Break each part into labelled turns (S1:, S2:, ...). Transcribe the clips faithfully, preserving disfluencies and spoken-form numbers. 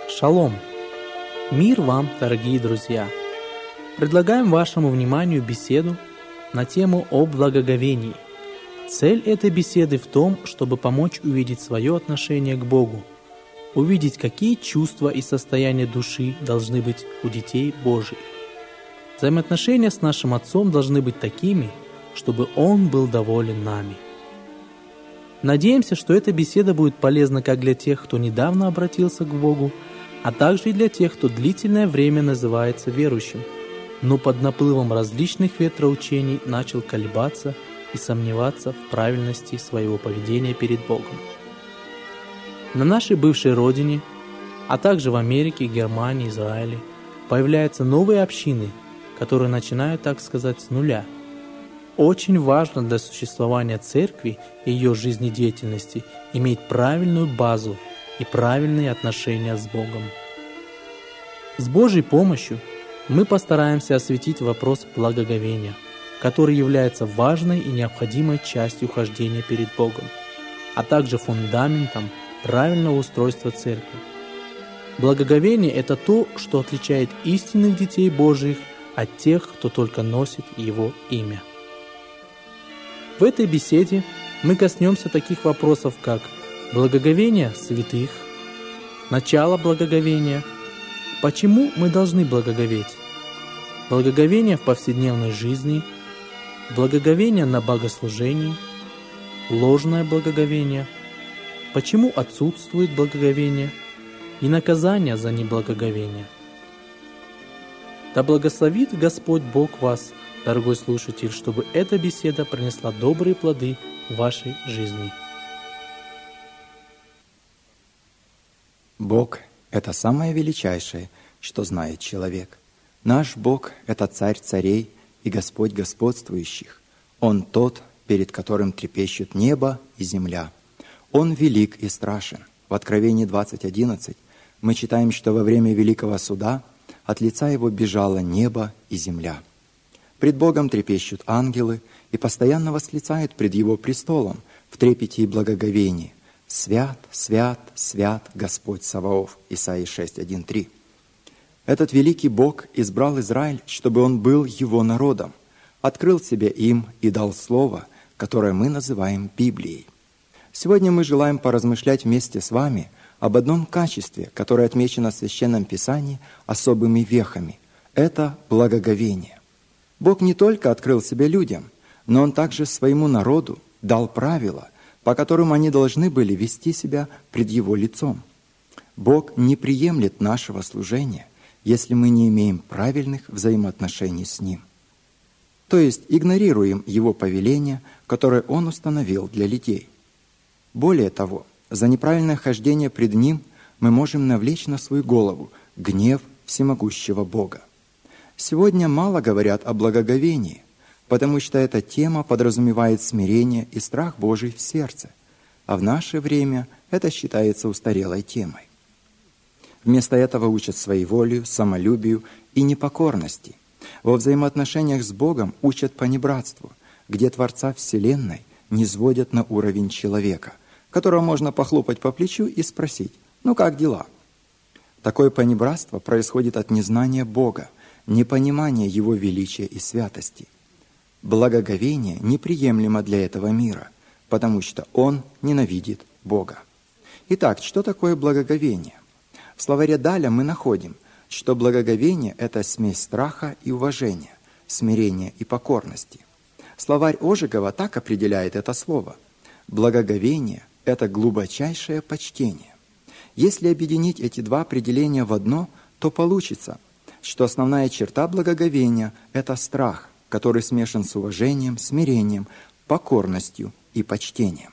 S1: Шалом! Мир вам, дорогие друзья! Предлагаем вашему вниманию беседу на тему о благоговении. Цель этой беседы в том, чтобы помочь увидеть свое отношение к Богу, увидеть, какие чувства и состояния души должны быть у детей Божьих. Взаимоотношения с нашим Отцом должны быть такими, чтобы Он был доволен нами. Надеемся, что эта беседа будет полезна как для тех, кто недавно обратился к Богу, а также и для тех, кто длительное время называется верующим, но под наплывом различных ветроучений начал колебаться и сомневаться в правильности своего поведения перед Богом. На нашей бывшей родине, а также в Америке, Германии, Израиле, появляются новые общины, которые начинают, так сказать, с нуля. Очень важно для существования церкви и ее жизнедеятельности иметь правильную базу и правильные отношения с Богом. С Божьей помощью мы постараемся осветить вопрос благоговения, который является важной и необходимой частью хождения перед Богом, а также фундаментом правильного устройства церкви. Благоговение – это то, что отличает истинных детей Божьих от тех, кто только носит Его имя. В этой беседе мы коснемся таких вопросов, как благоговение святых, начало благоговения, почему мы должны благоговеть, благоговение в повседневной жизни, благоговение на богослужении, ложное благоговение, почему отсутствует благоговение и наказание за неблагоговение. Да благословит Господь Бог вас, дорогой слушатель, чтобы эта беседа принесла добрые плоды в вашей жизни.
S2: Бог – это самое величайшее, что знает человек. Наш Бог – это Царь царей и Господь господствующих. Он тот, перед которым трепещут небо и земля. Он велик и страшен. В Откровении двадцать одиннадцать мы читаем, что во время Великого Суда от лица Его бежало небо и земля. Пред Богом трепещут ангелы и постоянно восклицают пред Его престолом в трепете и благоговении: «Свят, свят, свят Господь Саваоф». Исайя шесть, один, три. Этот великий Бог избрал Израиль, чтобы он был Его народом, открыл себя им и дал Слово, которое мы называем Библией. Сегодня мы желаем поразмышлять вместе с вами об одном качестве, которое отмечено в Священном Писании особыми вехами. Это благоговение. Бог не только открыл себя людям, но Он также своему народу дал правила, по которым они должны были вести себя пред Его лицом. Бог не приемлет нашего служения, если мы не имеем правильных взаимоотношений с Ним. То есть игнорируем Его повеления, которые Он установил для людей. Более того, за неправильное хождение пред Ним мы можем навлечь на свою голову гнев всемогущего Бога. Сегодня мало говорят о благоговении, потому что эта тема подразумевает смирение и страх Божий в сердце, а в наше время это считается устарелой темой. Вместо этого учат своеволию, самолюбию и непокорности. Во взаимоотношениях с Богом учат понебратству, где Творца Вселенной низводят на уровень человека, которого можно похлопать по плечу и спросить: «Ну как дела?». Такое понебратство происходит от незнания Бога, непонимания Его величия и святости. Благоговение неприемлемо для этого мира, потому что он ненавидит Бога. Итак, что такое благоговение? В словаре Даля мы находим, что благоговение – это смесь страха и уважения, смирения и покорности. Словарь Ожегова так определяет это слово. Благоговение – это глубочайшее почтение. Если объединить эти два определения в одно, то получится, что основная черта благоговения – это страх, который смешан с уважением, смирением, покорностью и почтением.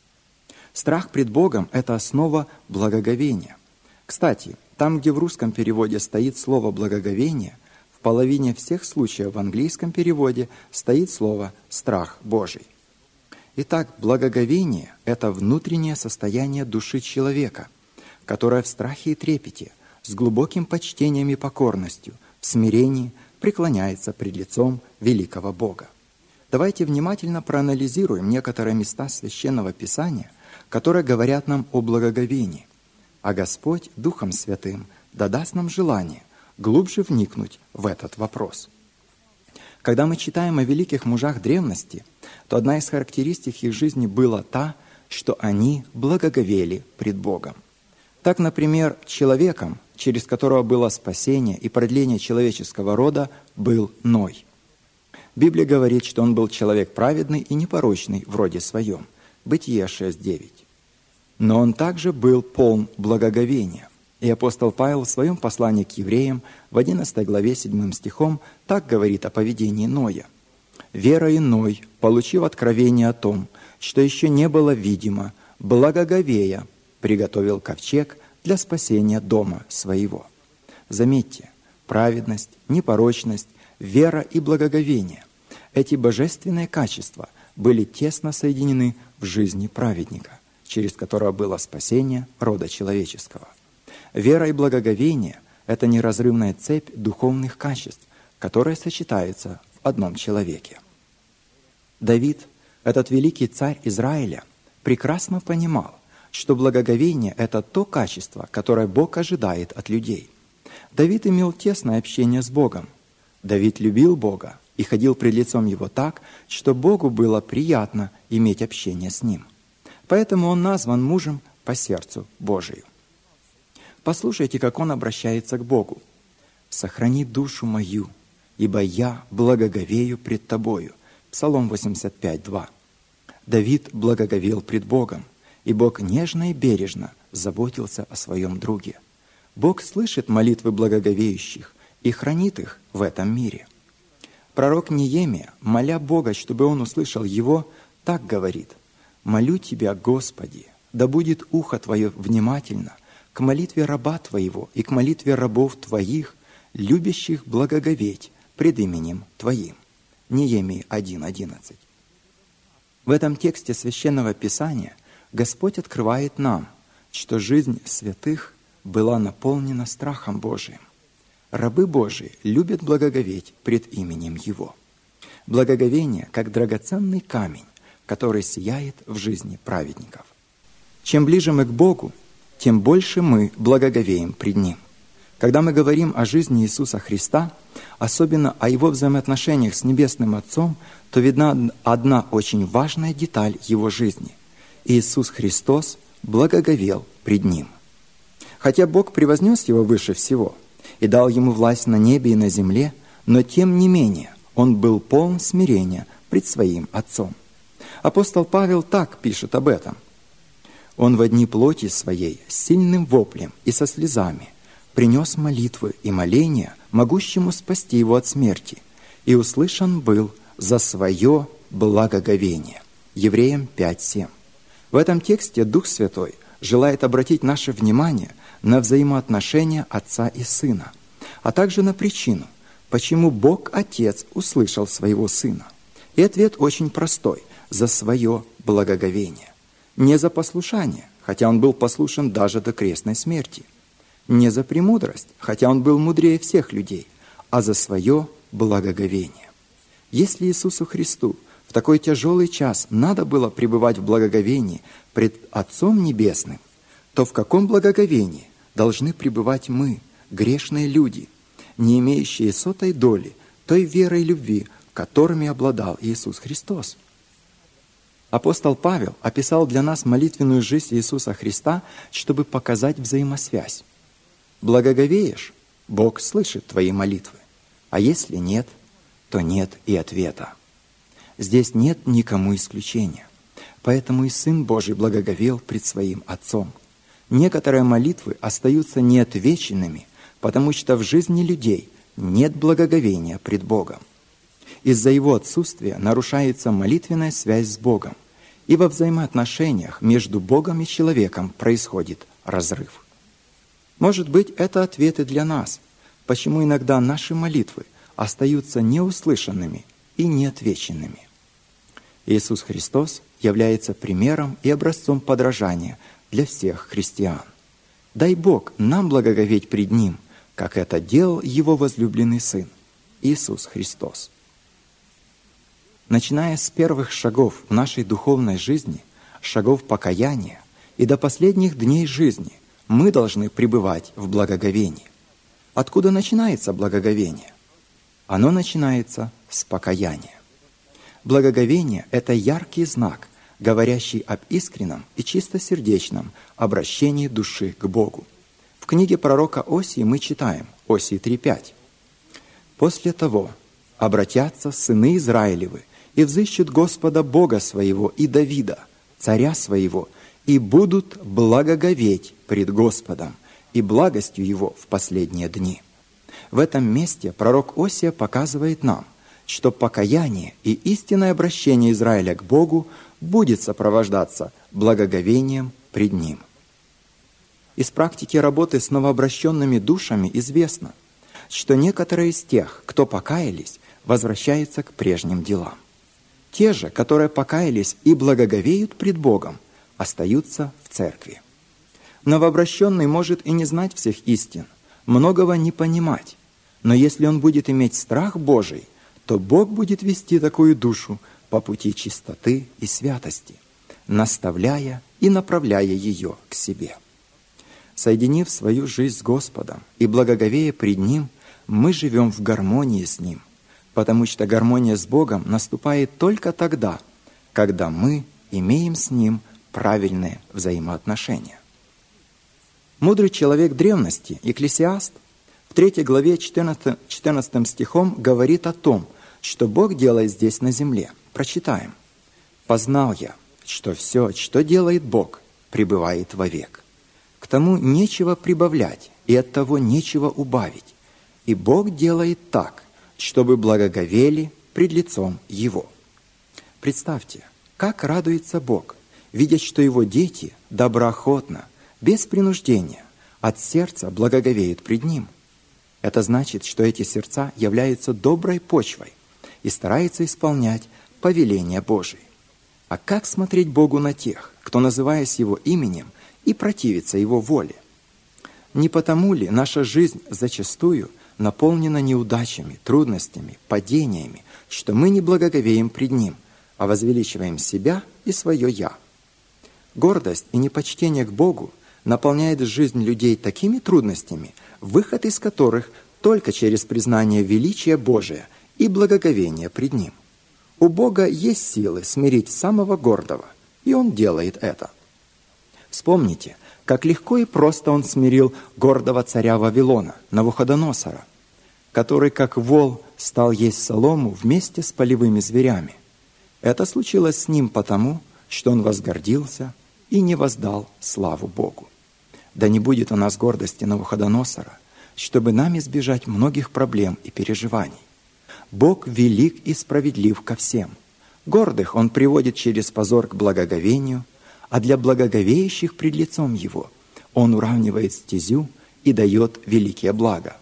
S2: Страх пред Богом – это основа благоговения. Кстати, там, где в русском переводе стоит слово «благоговение», в половине всех случаев в английском переводе стоит слово «страх Божий». Итак, благоговение – это внутреннее состояние души человека, которое в страхе и трепете, с глубоким почтением и покорностью, в смирении преклоняется пред лицом великого Бога. Давайте внимательно проанализируем некоторые места Священного Писания, которые говорят нам о благоговении. а Господь Духом Святым даст нам желание глубже вникнуть в этот вопрос. Когда мы читаем о великих мужах древности, то одна из характеристик их жизни была та, что они благоговели пред Богом. Так, например, человеком, через которого было спасение и продление человеческого рода, был Ной. Библия говорит, что он был человек праведный и непорочный в роде своем. Бытие шесть девять. Но он также был полн благоговения. И апостол Павел в своем послании к евреям в одиннадцатой главе седьмым стихом так говорит о поведении Ноя. «Верой Ной, получив откровение о том, что еще не было видимо, благоговея, приготовил ковчег для спасения дома своего». Заметьте, праведность, непорочность, вера и благоговение – эти божественные качества были тесно соединены в жизни праведника, через которого было спасение рода человеческого. Вера и благоговение – это неразрывная цепь духовных качеств, которые сочетаются в одном человеке. Давид, этот великий царь Израиля, прекрасно понимал, что благоговение – это то качество, которое Бог ожидает от людей. Давид имел тесное общение с Богом. Давид любил Бога и ходил пред лицом Его так, что Богу было приятно иметь общение с Ним. Поэтому он назван мужем по сердцу Божию. Послушайте, как он обращается к Богу. «Сохрани душу мою, ибо я благоговею пред Тобою». Псалом восемьдесят пять два. Давид благоговел пред Богом, и Бог нежно и бережно заботился о своем друге. Бог слышит молитвы благоговеющих и хранит их в этом мире. Пророк Неемия, моля Бога, чтобы он услышал его, так говорит: «Молю Тебя, Господи, да будет ухо Твое внимательно к молитве раба Твоего и к молитве рабов Твоих, любящих благоговеть пред именем Твоим». Неемии один одиннадцать. В этом тексте Священного Писания Господь открывает нам, что жизнь святых была наполнена страхом Божиим. Рабы Божии любят благоговеть пред именем Его. Благоговение, как драгоценный камень, который сияет в жизни праведников. Чем ближе мы к Богу, тем больше мы благоговеем пред Ним. Когда мы говорим о жизни Иисуса Христа, особенно о Его взаимоотношениях с Небесным Отцом, то видна одна очень важная деталь Его жизни. Иисус Христос благоговел пред Ним. Хотя Бог превознес Его выше всего и дал Ему власть на небе и на земле, но тем не менее Он был полон смирения пред Своим Отцом. Апостол Павел так пишет об этом. «Он во дни плоти Своей с сильным воплем и со слезами принес молитвы и моления, могущему спасти его от смерти, и услышан был за свое благоговение». Евреям пять семь. В этом тексте Дух Святой желает обратить наше внимание на взаимоотношения Отца и Сына, а также на причину, почему Бог Отец услышал своего Сына. И ответ очень простой – за свое благоговение. Не за послушание, хотя Он был послушен даже до крестной смерти. Не за премудрость, хотя Он был мудрее всех людей, а за свое благоговение. Если Иисусу Христу в такой тяжелый час надо было пребывать в благоговении пред Отцом Небесным, то в каком благоговении должны пребывать мы, грешные люди, не имеющие сотой доли той веры и любви, которыми обладал Иисус Христос? Апостол Павел описал для нас молитвенную жизнь Иисуса Христа, чтобы показать взаимосвязь. Благоговеешь, Бог слышит твои молитвы, а если нет, то нет и ответа. Здесь нет никому исключения, поэтому и Сын Божий благоговел пред Своим Отцом. Некоторые молитвы остаются неотвеченными, потому что в жизни людей нет благоговения пред Богом. Из-за Его отсутствия нарушается молитвенная связь с Богом, и во взаимоотношениях между Богом и человеком происходит разрыв. Может быть, это ответы для нас, почему иногда наши молитвы остаются неуслышанными и неотвеченными. Иисус Христос является примером и образцом подражания для всех христиан. Дай Бог нам благоговеть пред Ним, как это делал Его возлюбленный Сын, Иисус Христос. Начиная с первых шагов в нашей духовной жизни, шагов покаяния, и до последних дней жизни, мы должны пребывать в благоговении. Откуда начинается благоговение? Оно начинается с покаяния. Благоговение – это яркий знак, говорящий об искреннем и чистосердечном обращении души к Богу. В книге пророка Осии мы читаем, Осии три пять. «После того обратятся сыны Израилевы и взыщут Господа Бога своего и Давида, царя своего, и будут благоговеть пред Господом и благостью Его в последние дни». В этом месте пророк Осия показывает нам, что покаяние и истинное обращение Израиля к Богу будет сопровождаться благоговением пред Ним. Из практики работы с новообращенными душами известно, что некоторые из тех, кто покаялись, возвращаются к прежним делам. Те же, которые покаялись и благоговеют пред Богом, остаются в церкви. Новообращенный может и не знать всех истин, многого не понимать, но если он будет иметь страх Божий, то Бог будет вести такую душу по пути чистоты и святости, наставляя и направляя ее к себе. Соединив свою жизнь с Господом и благоговея пред Ним, мы живем в гармонии с Ним, потому что гармония с Богом наступает только тогда, когда мы имеем с Ним правильные взаимоотношения. Мудрый человек древности, Екклесиаст, в третьей главе четырнадцатым стихом говорит о том, что Бог делает здесь на земле. Прочитаем. «Познал я, что все, что делает Бог, пребывает вовек. К тому нечего прибавлять, и от того нечего убавить. И Бог делает так, чтобы благоговели пред лицом Его». Представьте, как радуется Бог, видя, что Его дети доброохотно, без принуждения, от сердца благоговеют пред Ним. Это значит, что эти сердца являются доброй почвой и стараются исполнять повеления Божии. А как смотреть Богу на тех, кто, называясь Его именем, и противится Его воле? Не потому ли наша жизнь зачастую наполнена неудачами, трудностями, падениями, что мы не благоговеем пред Ним, а возвеличиваем себя и свое «я»? Гордость и непочтение к Богу наполняет жизнь людей такими трудностями, выход из которых только через признание величия Божия и благоговение пред Ним. У Бога есть силы смирить самого гордого, и Он делает это. Вспомните, как легко и просто Он смирил гордого царя Вавилона, Навуходоносора, который, как вол, стал есть солому вместе с полевыми зверями. Это случилось с ним потому, что он возгордился и не воздал славу Богу. Да не будет у нас гордости Навуходоносора, чтобы нам избежать многих проблем и переживаний. Бог велик и справедлив ко всем. Гордых Он приводит через позор к благоговению, а для благоговеющих пред лицом Его Он уравнивает стезю и дает великие блага.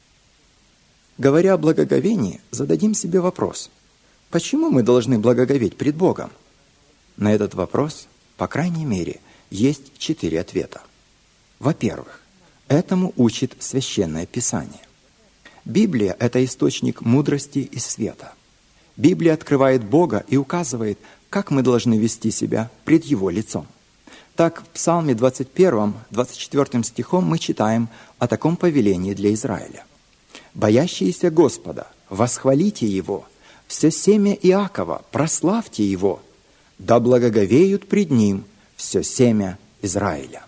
S2: Говоря о благоговении, зададим себе вопрос: почему мы должны благоговеть пред Богом? На этот вопрос, по крайней мере, есть четыре ответа. Во-первых, этому учит Священное Писание. Библия – это источник мудрости и света. Библия открывает Бога и указывает, как мы должны вести себя пред Его лицом. Так, в Псалме двадцать первом, двадцать четвёртым стихом мы читаем о таком повелении для Израиля. «Боящиеся Господа, восхвалите Его, все семя Иакова, прославьте Его, да благоговеют пред Ним все семя Израиля».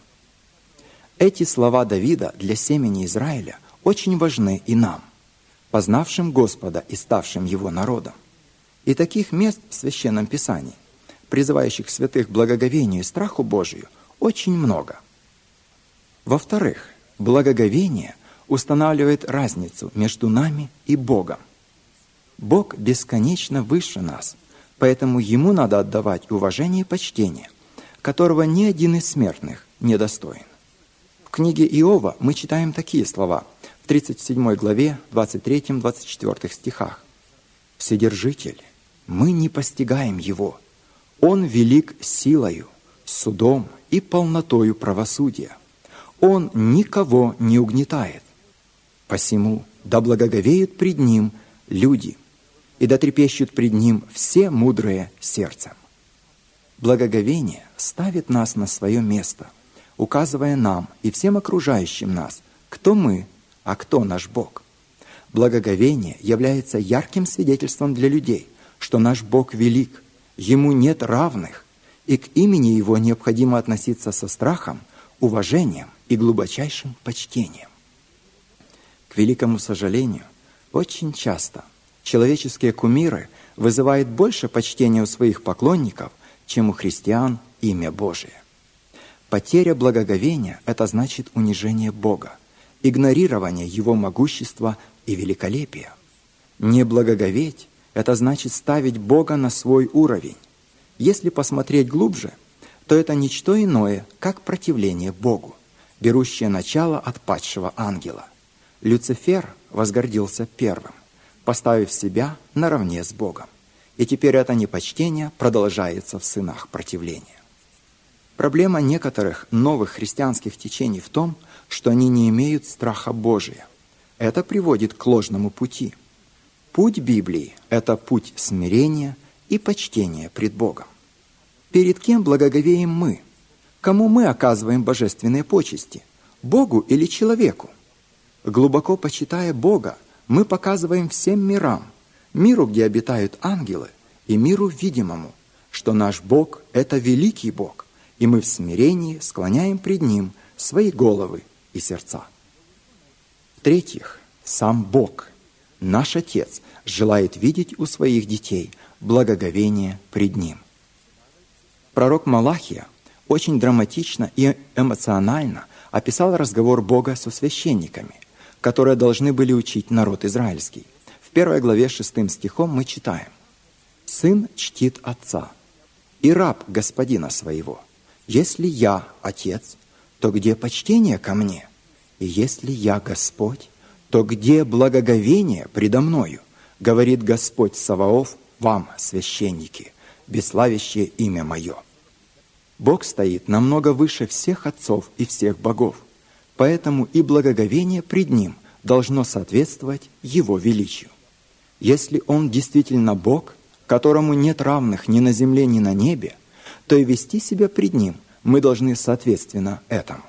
S2: Эти слова Давида для семени Израиля очень важны и нам, познавшим Господа и ставшим Его народом. И таких мест в Священном Писании, призывающих святых к благоговению и страху Божию, очень много. Во-вторых, благоговение устанавливает разницу между нами и Богом. Бог бесконечно выше нас, поэтому Ему надо отдавать уважение и почтение, которого ни один из смертных не достоин. В книге Иова мы читаем такие слова в тридцать седьмой главе, двадцать третьем двадцать четвёртых стихах. «Вседержитель, мы не постигаем Его. Он велик силою, судом и полнотою правосудия. Он никого не угнетает. Посему да благоговеют пред Ним люди, и да трепещут пред Ним все мудрые сердцем». Благоговение ставит нас на свое место, указывая нам и всем окружающим нас, кто мы, а кто наш Бог. Благоговение является ярким свидетельством для людей, что наш Бог велик, Ему нет равных, и к имени Его необходимо относиться со страхом, уважением и глубочайшим почтением. К великому сожалению, очень часто человеческие кумиры вызывают больше почтения у своих поклонников, чем у христиан имя Божие. Потеря благоговения – это значит унижение Бога, игнорирование Его могущества и великолепия. Не благоговеть – это значит ставить Бога на свой уровень. Если посмотреть глубже, то это ничто иное, как противление Богу, берущее начало от падшего ангела. Люцифер возгордился первым, поставив себя наравне с Богом. И теперь это непочтение продолжается в сынах противления. Проблема некоторых новых христианских течений в том, что они не имеют страха Божия. Это приводит к ложному пути. Путь Библии – это путь смирения и почтения пред Богом. Перед кем благоговеем мы? Кому мы оказываем божественные почести? Богу или человеку? Глубоко почитая Бога, мы показываем всем мирам, миру, где обитают ангелы, и миру видимому, что наш Бог – это великий Бог, и мы в смирении склоняем пред Ним свои головы и сердца. В-третьих, сам Бог, наш Отец, желает видеть у своих детей благоговение пред Ним. Пророк Малахия очень драматично и эмоционально описал разговор Бога со священниками, которые должны были учить народ израильский. В первой главе шестым стихом мы читаем: «Сын чтит отца, и раб господина своего. Если я отец, то где почтение ко мне? И если я Господь, то где благоговение предо мною? Говорит Господь Саваоф вам, священники, бесславящее имя мое». Бог стоит намного выше всех отцов и всех богов, поэтому и благоговение пред Ним должно соответствовать Его величию. Если Он действительно Бог, которому нет равных ни на земле, ни на небе, то и вести себя пред Ним мы должны соответственно этому.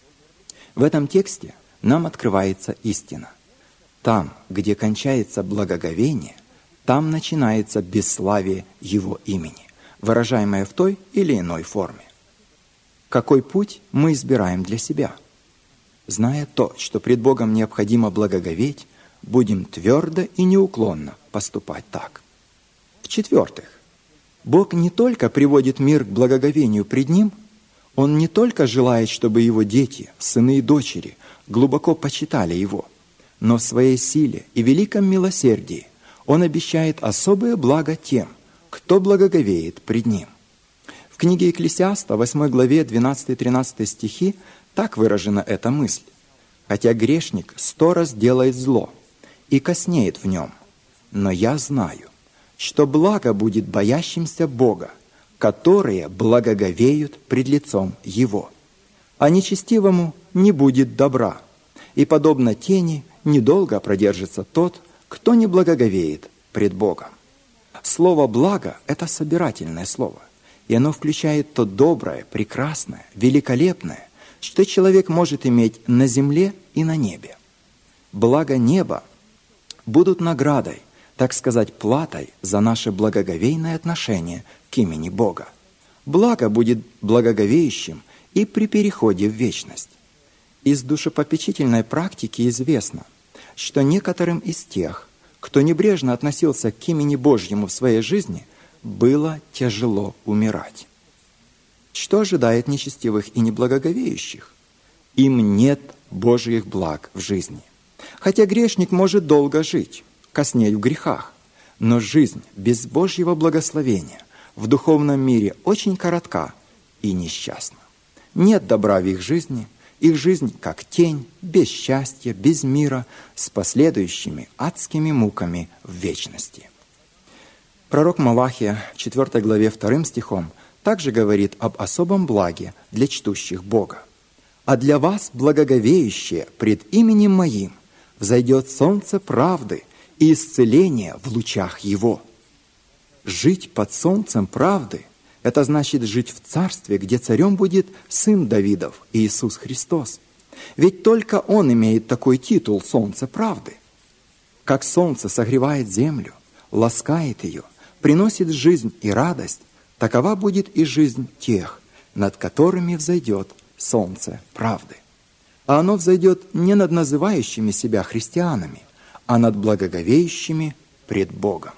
S2: В этом тексте нам открывается истина. Там, где кончается благоговение, там начинается бесславие Его имени, выражаемое в той или иной форме. Какой путь мы избираем для себя? Зная то, что пред Богом необходимо благоговеть, будем твердо и неуклонно поступать так. В-четвертых, Бог не только приводит мир к благоговению пред Ним, Он не только желает, чтобы Его дети, сыны и дочери, глубоко почитали Его, но в своей силе и великом милосердии Он обещает особое благо тем, кто благоговеет пред Ним. В книге Екклесиаста, восьмой главе, двенадцатый-тринадцатый стихи, так выражена эта мысль: «Хотя грешник сто раз делает зло и коснеет в нем, но я знаю, что благо будет боящимся Бога, которые благоговеют пред лицом Его. А нечестивому не будет добра, и, подобно тени, недолго продержится тот, кто не благоговеет пред Богом». Слово «благо» — это собирательное слово, и оно включает то доброе, прекрасное, великолепное, что человек может иметь на земле и на небе. Благо неба будут наградой, так сказать, платой за наше благоговейное отношение к имени Бога. Благо будет благоговеющим и при переходе в вечность. Из душепопечительной практики известно, что некоторым из тех, кто небрежно относился к имени Божьему в своей жизни, было тяжело умирать. Что ожидает нечестивых и неблагоговеющих? Им нет Божьих благ в жизни. Хотя грешник может долго жить, коснеть в грехах, но жизнь без Божьего благословения в духовном мире очень коротка и несчастна. Нет добра в их жизни, их жизнь как тень, без счастья, без мира, с последующими адскими муками в вечности. Пророк Малахия в четвёртой главе вторым стихом также говорит об особом благе для чтущих Бога. «А для вас, благоговеющие пред именем Моим, взойдет солнце правды и исцеления в лучах Его». Жить под солнцем правды Это значит жить в царстве, где царем будет Сын Давидов, Иисус Христос. Ведь только Он имеет такой титул «Солнце правды». Как солнце согревает землю, ласкает ее, приносит жизнь и радость, такова будет и жизнь тех, над которыми взойдет солнце правды. А оно взойдет не над называющими себя христианами, а над благоговеющими пред Богом.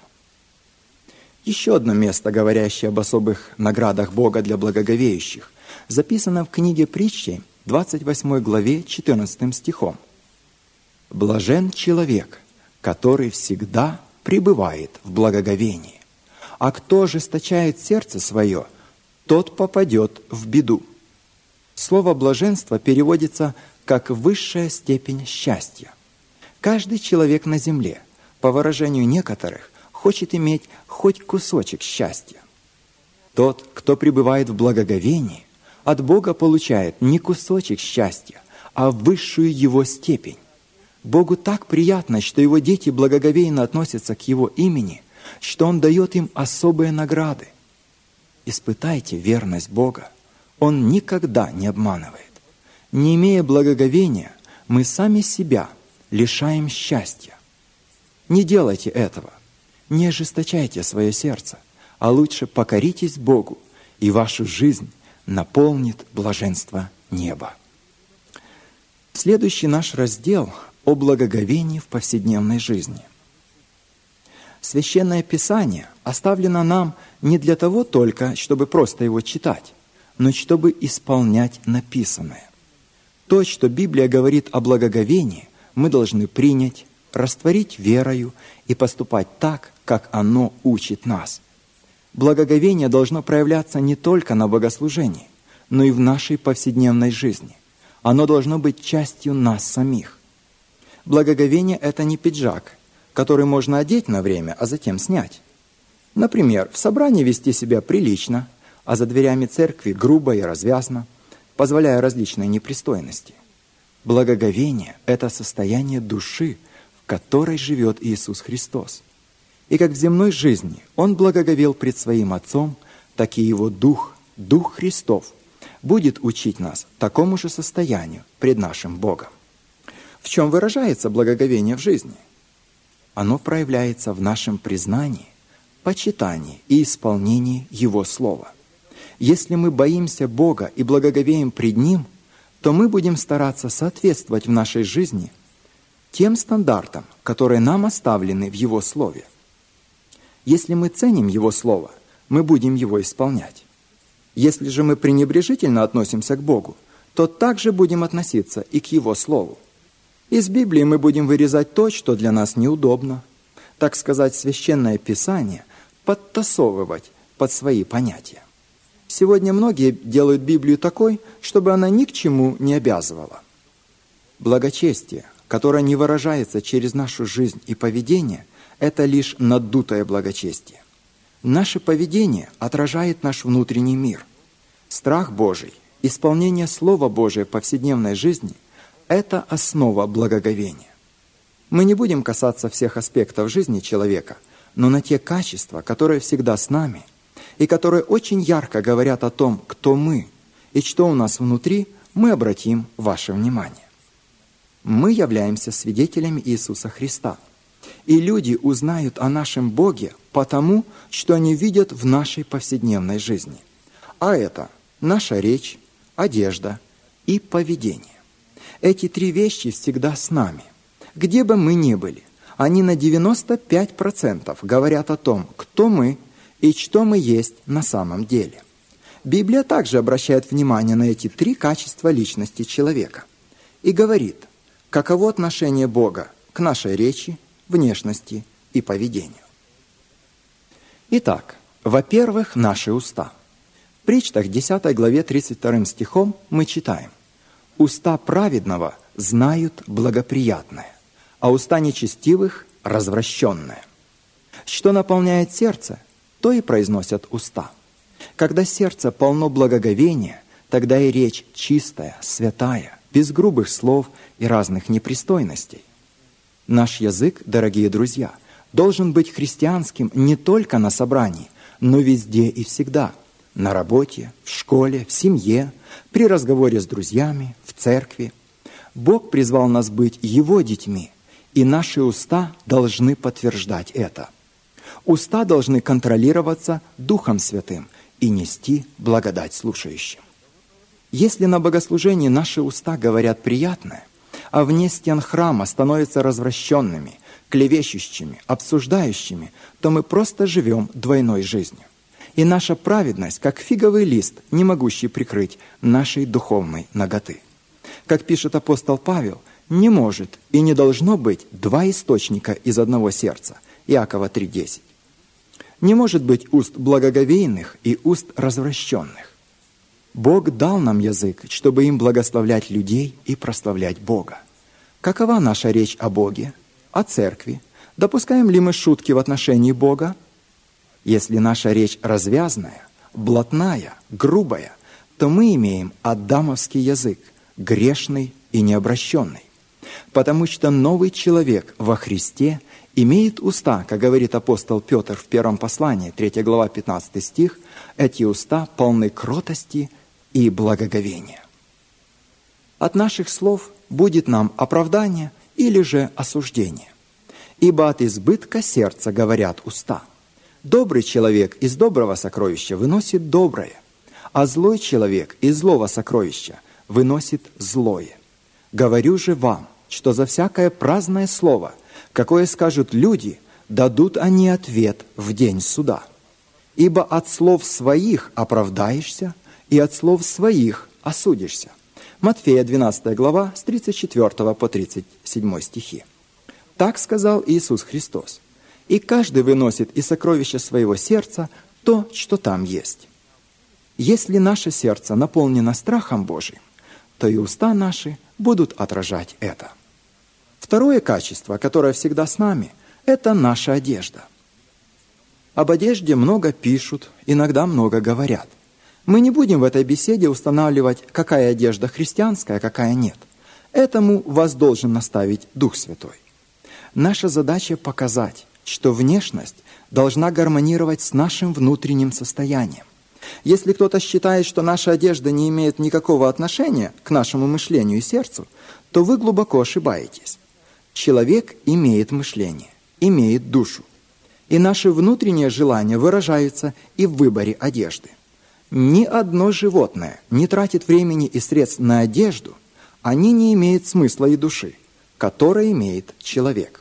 S2: Еще одно место, говорящее об особых наградах Бога для благоговеющих, записано в книге Притчи, двадцать восьмой главе, четырнадцатым стихом. «Блажен человек, который всегда пребывает в благоговении, а кто ожесточает сердце свое, тот попадет в беду». Слово «блаженство» переводится как «высшая степень счастья». Каждый человек на земле, по выражению некоторых, хочет иметь хоть кусочек счастья. Тот, кто пребывает в благоговении, от Бога получает не кусочек счастья, а высшую его степень. Богу так приятно, что его дети благоговейно относятся к его имени, что Он дает им особые награды. Испытайте верность Бога. Он никогда не обманывает. Не имея благоговения, мы сами себя лишаем счастья. Не делайте этого. Не ожесточайте свое сердце, а лучше покоритесь Богу, и вашу жизнь наполнит блаженство неба. Следующий наш раздел о благоговении в повседневной жизни. Священное Писание оставлено нам не для того только, чтобы просто его читать, но чтобы исполнять написанное. То, что Библия говорит о благоговении, мы должны принять, растворить верою и поступать так, как оно учит нас. Благоговение должно проявляться не только на богослужении, но и в нашей повседневной жизни. Оно должно быть частью нас самих. Благоговение – это не пиджак, который можно одеть на время, а затем снять. Например, в собрании вести себя прилично, а за дверями церкви грубо и развязно, позволяя различные непристойности. Благоговение – это состояние души, в которой живет Иисус Христос. И как в земной жизни Он благоговел пред Своим Отцом, так и Его Дух, Дух Христов, будет учить нас такому же состоянию пред нашим Богом. В чем выражается благоговение в жизни? Оно проявляется в нашем признании, почитании и исполнении Его Слова. Если мы боимся Бога и благоговеем пред Ним, то мы будем стараться соответствовать в нашей жизни тем стандартам, которые нам оставлены в Его Слове. Если мы ценим Его Слово, мы будем его исполнять. Если же мы пренебрежительно относимся к Богу, то также будем относиться и к Его Слову. Из Библии мы будем вырезать то, что для нас неудобно, так сказать, Священное Писание подтасовывать под свои понятия. Сегодня многие делают Библию такой, чтобы она ни к чему не обязывала. Благочестие, которое не выражается через нашу жизнь и поведение, это лишь надутое благочестие. Наше поведение отражает наш внутренний мир. Страх Божий, исполнение Слова Божия в повседневной жизни – это основа благоговения. Мы не будем касаться всех аспектов жизни человека, но на те качества, которые всегда с нами, и которые очень ярко говорят о том, кто мы и что у нас внутри, мы обратим ваше внимание. Мы являемся свидетелями Иисуса Христа. И люди узнают о нашем Боге потому, что они видят в нашей повседневной жизни. А это наша речь, одежда и поведение. Эти три вещи всегда с нами. Где бы мы ни были, они на девяносто пять процентов говорят о том, кто мы и что мы есть на самом деле. Библия также обращает внимание на эти три качества личности человека и говорит, каково отношение Бога к нашей речи, внешности и поведению. Итак, во-первых, наши уста. В Притчах десятой главе тридцать вторым стихом мы читаем: «Уста праведного знают благоприятное, а уста нечестивых – развращенное. Что наполняет сердце, то и произносят уста. Когда сердце полно благоговения, тогда и речь чистая, святая, без грубых слов и разных непристойностей». Наш язык, дорогие друзья, должен быть христианским не только на собрании, но везде и всегда, на работе, в школе, в семье, при разговоре с друзьями, в церкви. Бог призвал нас быть Его детьми, и наши уста должны подтверждать это. Уста должны контролироваться Духом Святым и нести благодать слушающим. Если на богослужении наши уста говорят приятное, а вне стен храма становятся развращенными, клевещущими, обсуждающими, то мы просто живем двойной жизнью. И наша праведность, как фиговый лист, не могущий прикрыть нашей духовной наготы. Как пишет апостол Павел, не может и не должно быть два источника из одного сердца. Иакова три десять. Не может быть уст благоговейных и уст развращенных. Бог дал нам язык, чтобы им благословлять людей и прославлять Бога. Какова наша речь о Боге, о церкви? Допускаем ли мы шутки в отношении Бога? Если наша речь развязная, блатная, грубая, то мы имеем адамовский язык, грешный и необращенный. Потому что новый человек во Христе имеет уста, как говорит апостол Петр в первом послании, третья глава, пятнадцатый стих, эти уста полны кротости и благоговения. От наших слов будет нам оправдание или же осуждение. Ибо от избытка сердца говорят уста. Добрый человек из доброго сокровища выносит доброе, а злой человек из злого сокровища выносит злое. Говорю же вам, что за всякое праздное слово, какое скажут люди, дадут они ответ в день суда. Ибо от слов своих оправдаешься, и от слов своих осудишься. Матфея двенадцатая глава, с тридцать четвёртого по тридцать седьмой стихи. Так сказал Иисус Христос. И каждый выносит из сокровища своего сердца то, что там есть. Если наше сердце наполнено страхом Божиим, то и уста наши будут отражать это. Второе качество, которое всегда с нами, это наша одежда. Об одежде много пишут, иногда много говорят. Мы не будем в этой беседе устанавливать, какая одежда христианская, какая нет. Этому вас должен наставить Дух Святой. Наша задача показать, что внешность должна гармонировать с нашим внутренним состоянием. Если кто-то считает, что наша одежда не имеет никакого отношения к нашему мышлению и сердцу, то вы глубоко ошибаетесь. Человек имеет мышление, имеет душу. И наши внутренние желания выражаются и в выборе одежды. Ни одно животное не тратит времени и средств на одежду, они не имеют смысла и души, которая имеет человек.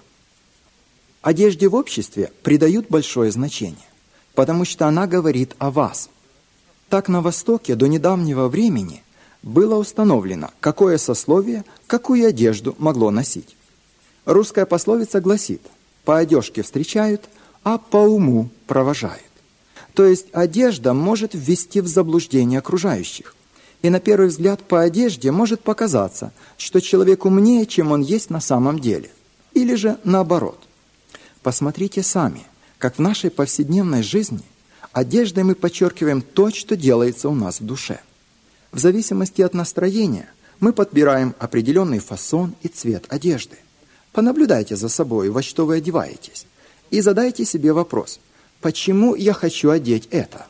S2: Одежде в обществе придают большое значение, потому что она говорит о вас. Так на Востоке до недавнего времени было установлено, какое сословие какую одежду могло носить. Русская пословица гласит: «По одежке встречают, а по уму провожают». То есть одежда может ввести в заблуждение окружающих. И на первый взгляд по одежде может показаться, что человек умнее, чем он есть на самом деле. Или же наоборот. Посмотрите сами, как в нашей повседневной жизни одеждой мы подчеркиваем то, что делается у нас в душе. В зависимости от настроения мы подбираем определенный фасон и цвет одежды. Понаблюдайте за собой, во что вы одеваетесь, и задайте себе вопрос: почему я хочу одеть это?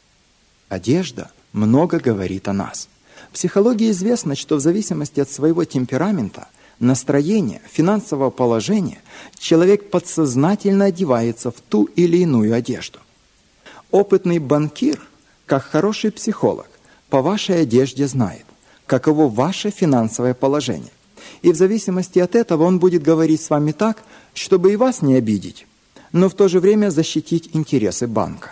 S2: Одежда много говорит о нас. В психологии известно, что в зависимости от своего темперамента, настроения, финансового положения, человек подсознательно одевается в ту или иную одежду. Опытный банкир, как хороший психолог, по вашей одежде знает, каково ваше финансовое положение. И в зависимости от этого он будет говорить с вами так, чтобы и вас не обидеть, но в то же время защитить интересы банка.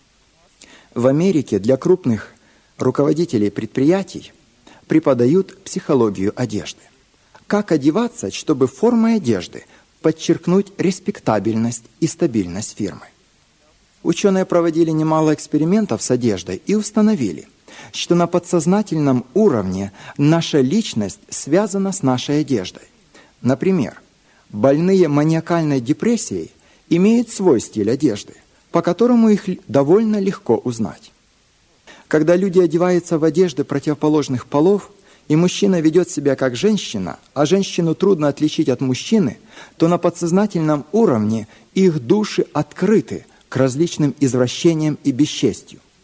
S2: В Америке для крупных руководителей предприятий преподают психологию одежды. Как одеваться, чтобы формой одежды подчеркнуть респектабельность и стабильность фирмы. Ученые проводили немало экспериментов с одеждой и установили, что на подсознательном уровне наша личность связана с нашей одеждой. Например, больные маниакальной депрессией имеют свой стиль одежды, по которому их довольно легко узнать. Когда люди одеваются в одежды противоположных полов, и мужчина ведет себя как женщина, а женщину трудно отличить от мужчины, то на подсознательном уровне их души открыты к различным извращениям и бесчестью.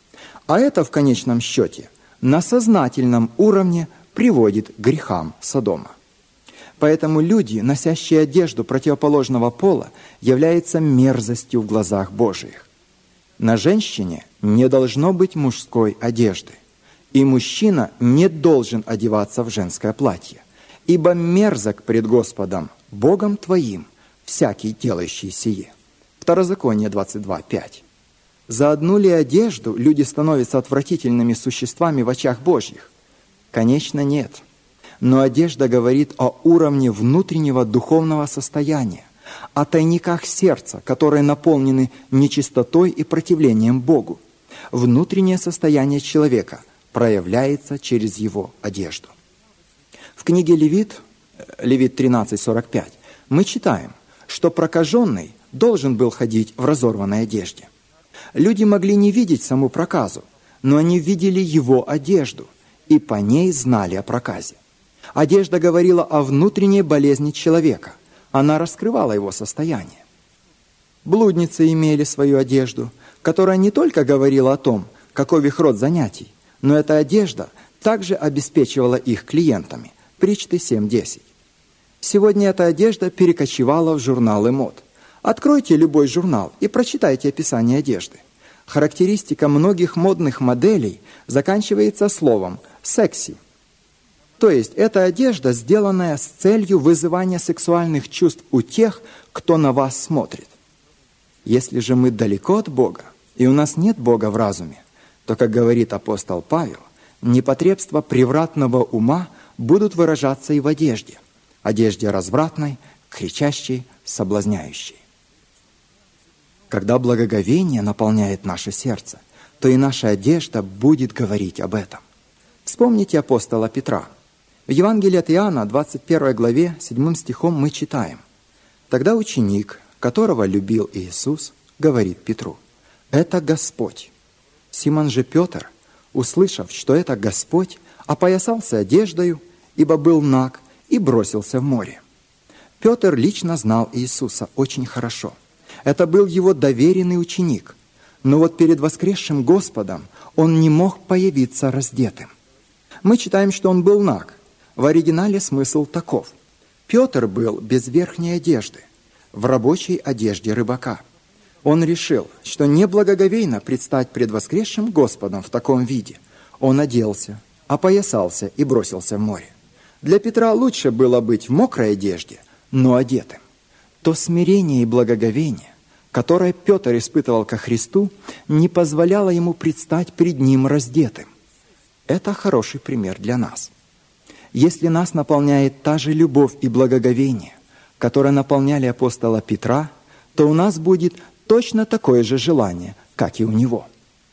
S2: А это в конечном счете на сознательном уровне приводит к грехам Содома. Поэтому люди, носящие одежду противоположного пола, являются мерзостью в глазах Божиих. На женщине не должно быть мужской одежды, и мужчина не должен одеваться в женское платье, ибо мерзок пред Господом, Богом твоим, всякий, делающий сие. Второзаконие двадцать два пять. За одну ли одежду люди становятся отвратительными существами в очах Божьих? Конечно, нет. Но одежда говорит о уровне внутреннего духовного состояния, о тайниках сердца, которые наполнены нечистотой и противлением Богу. Внутреннее состояние человека проявляется через его одежду. В книге Левит, Левит тринадцать сорок пять, мы читаем, что прокаженный должен был ходить в разорванной одежде. Люди могли не видеть саму проказу, но они видели его одежду и по ней знали о проказе. Одежда говорила о внутренней болезни человека. Она раскрывала его состояние. Блудницы имели свою одежду, которая не только говорила о том, каков их род занятий, но эта одежда также обеспечивала их клиентами. Притчи семь десять. Сегодня эта одежда перекочевала в журналы мод. Откройте любой журнал и прочитайте описание одежды. Характеристика многих модных моделей заканчивается словом «секси». То есть это одежда, сделанная с целью вызывания сексуальных чувств у тех, кто на вас смотрит. Если же мы далеко от Бога, и у нас нет Бога в разуме, то, как говорит апостол Павел, непотребства превратного ума будут выражаться и в одежде, одежде развратной, кричащей, соблазняющей. Когда благоговение наполняет наше сердце, то и наша одежда будет говорить об этом. Вспомните апостола Петра. В Евангелии от Иоанна, двадцать первой главе, седьмым стихом мы читаем: «Тогда ученик, которого любил Иисус, говорит Петру: „Это Господь“. Симон же Петр, услышав, что это Господь, опоясался одеждою, ибо был наг, и бросился в море». Петр лично знал Иисуса очень хорошо. Это был его доверенный ученик. Но вот перед воскресшим Господом он не мог появиться раздетым. Мы читаем, что он был наг. В оригинале смысл таков: Петр был без верхней одежды, в рабочей одежде рыбака. Он решил, что неблагоговейно предстать пред воскресшим Господом в таком виде. Он оделся, опоясался и бросился в море. Для Петра лучше было быть в мокрой одежде, но одетым. То смирение и благоговение, которое Петр испытывал ко Христу, не позволяло ему предстать пред Ним раздетым. Это хороший пример для нас. Если нас наполняет та же любовь и благоговение, которые наполняли апостола Петра, то у нас будет точно такое же желание, как и у него.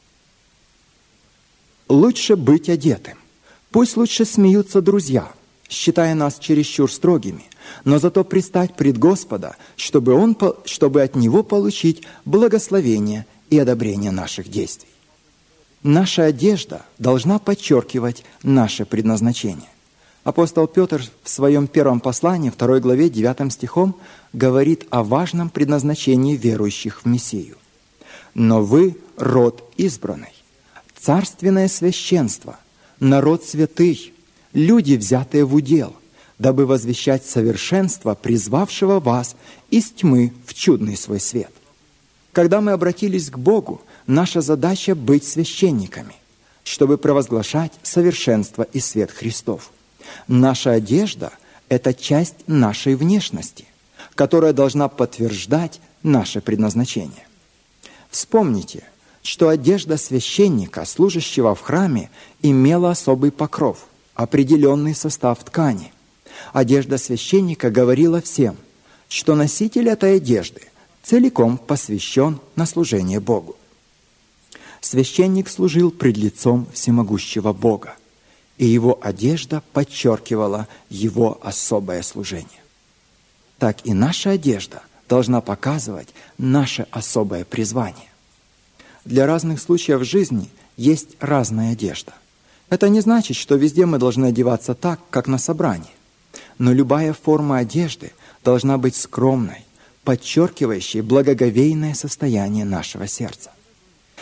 S2: Лучше быть одетым. Пусть лучше смеются друзья, считая нас чересчур строгими, но зато предстать пред Господа, чтобы, он, чтобы от Него получить благословение и одобрение наших действий. Наша одежда должна подчеркивать наше предназначение. Апостол Петр в своем первом послании, второй главе, девятым стихом, говорит о важном предназначении верующих в Мессию. «Но вы – род избранный, царственное священство, народ святый, люди, взятые в удел, дабы возвещать совершенство призвавшего вас из тьмы в чудный свой свет». Когда мы обратились к Богу, наша задача – быть священниками, чтобы провозглашать совершенство и свет Христов. Наша одежда – это часть нашей внешности, которая должна подтверждать наше предназначение. Вспомните, что одежда священника, служащего в храме, имела особый покров, определенный состав ткани. Одежда священника говорила всем, что носитель этой одежды целиком посвящен на служение Богу. Священник служил пред лицом всемогущего Бога, и его одежда подчеркивала его особое служение. Так и наша одежда должна показывать наше особое призвание. Для разных случаев жизни есть разная одежда. Это не значит, что везде мы должны одеваться так, как на собрании. Но любая форма одежды должна быть скромной, подчеркивающей благоговейное состояние нашего сердца.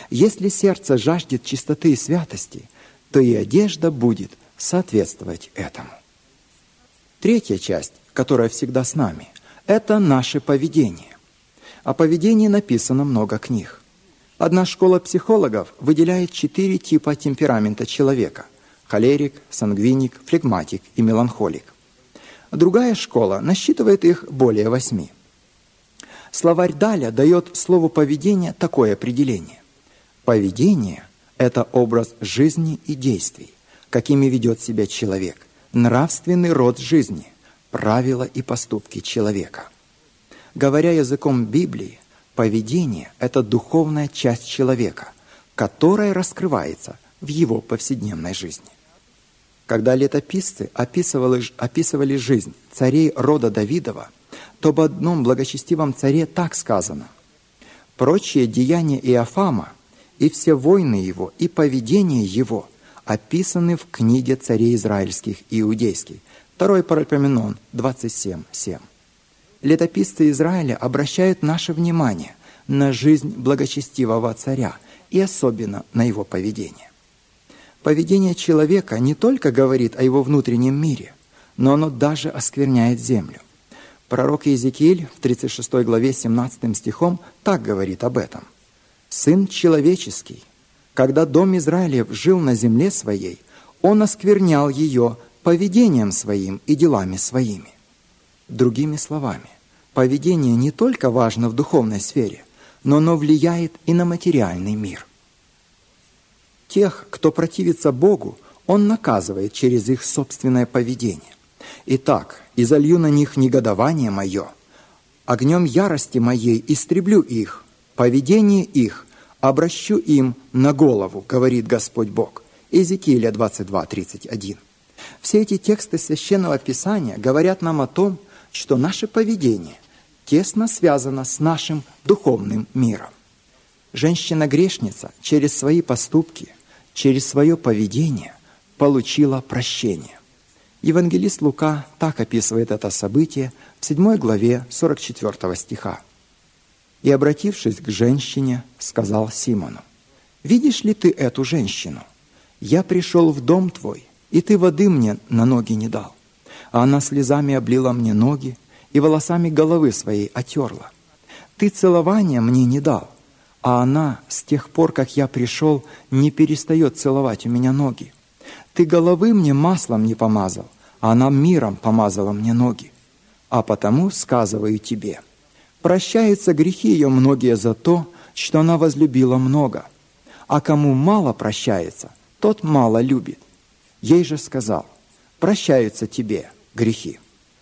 S2: Если сердце жаждет чистоты и святости, то и одежда будет соответствовать этому. Третья часть, которая всегда с нами, это наше поведение. О поведении написано много книг. Одна школа психологов выделяет четыре типа темперамента человека – холерик, сангвиник, флегматик и меланхолик. Другая школа насчитывает их более восьми. Словарь Даля дает слову «поведение» такое определение. Поведение – это образ жизни и действий, какими ведет себя человек, нравственный род жизни, правила и поступки человека. Говоря языком Библии, поведение – это духовная часть человека, которая раскрывается в его повседневной жизни. Когда летописцы описывали, описывали жизнь царей рода Давидова, то об одном благочестивом царе так сказано: «Прочие деяния Иофама и все войны его и поведение его описаны в книге царей израильских и иудейских». второе Паралипоменон двадцать семь семь. Летописцы Израиля обращают наше внимание на жизнь благочестивого царя и особенно на его поведение. Поведение человека не только говорит о его внутреннем мире, но оно даже оскверняет землю. Пророк Иезекииль в тридцать шестой главе семнадцатым стихом так говорит об этом. «Сын человеческий, когда дом Израилев жил на земле своей, он осквернял ее поведением своим и делами своими». Другими словами, поведение не только важно в духовной сфере, но оно влияет и на материальный мир. Тех, кто противится Богу, Он наказывает через их собственное поведение. «Итак, изолью на них негодование мое, огнем ярости моей истреблю их, поведение их обращу им на голову, говорит Господь Бог». Иезекииля двадцать два тридцать один. Все эти тексты Священного Писания говорят нам о том, что наше поведение тесно связано с нашим духовным миром. Женщина-грешница через свои поступки, через свое поведение получила прощение. Евангелист Лука так описывает это событие в седьмой главе сорок четвёртого стиха. «И, обратившись к женщине, сказал Симону: видишь ли ты эту женщину? Я пришел в дом твой, и ты воды мне на ноги не дал, а она слезами облила мне ноги и волосами головы своей отерла. Ты целования мне не дал, а она с тех пор, как я пришел, не перестает целовать у меня ноги. Ты головы мне маслом не помазал, а она миром помазала мне ноги. А потому сказываю тебе, прощаются грехи ее многие за то, что она возлюбила много, а кому мало прощается, тот мало любит. Ей же сказал: прощаются тебе грехи».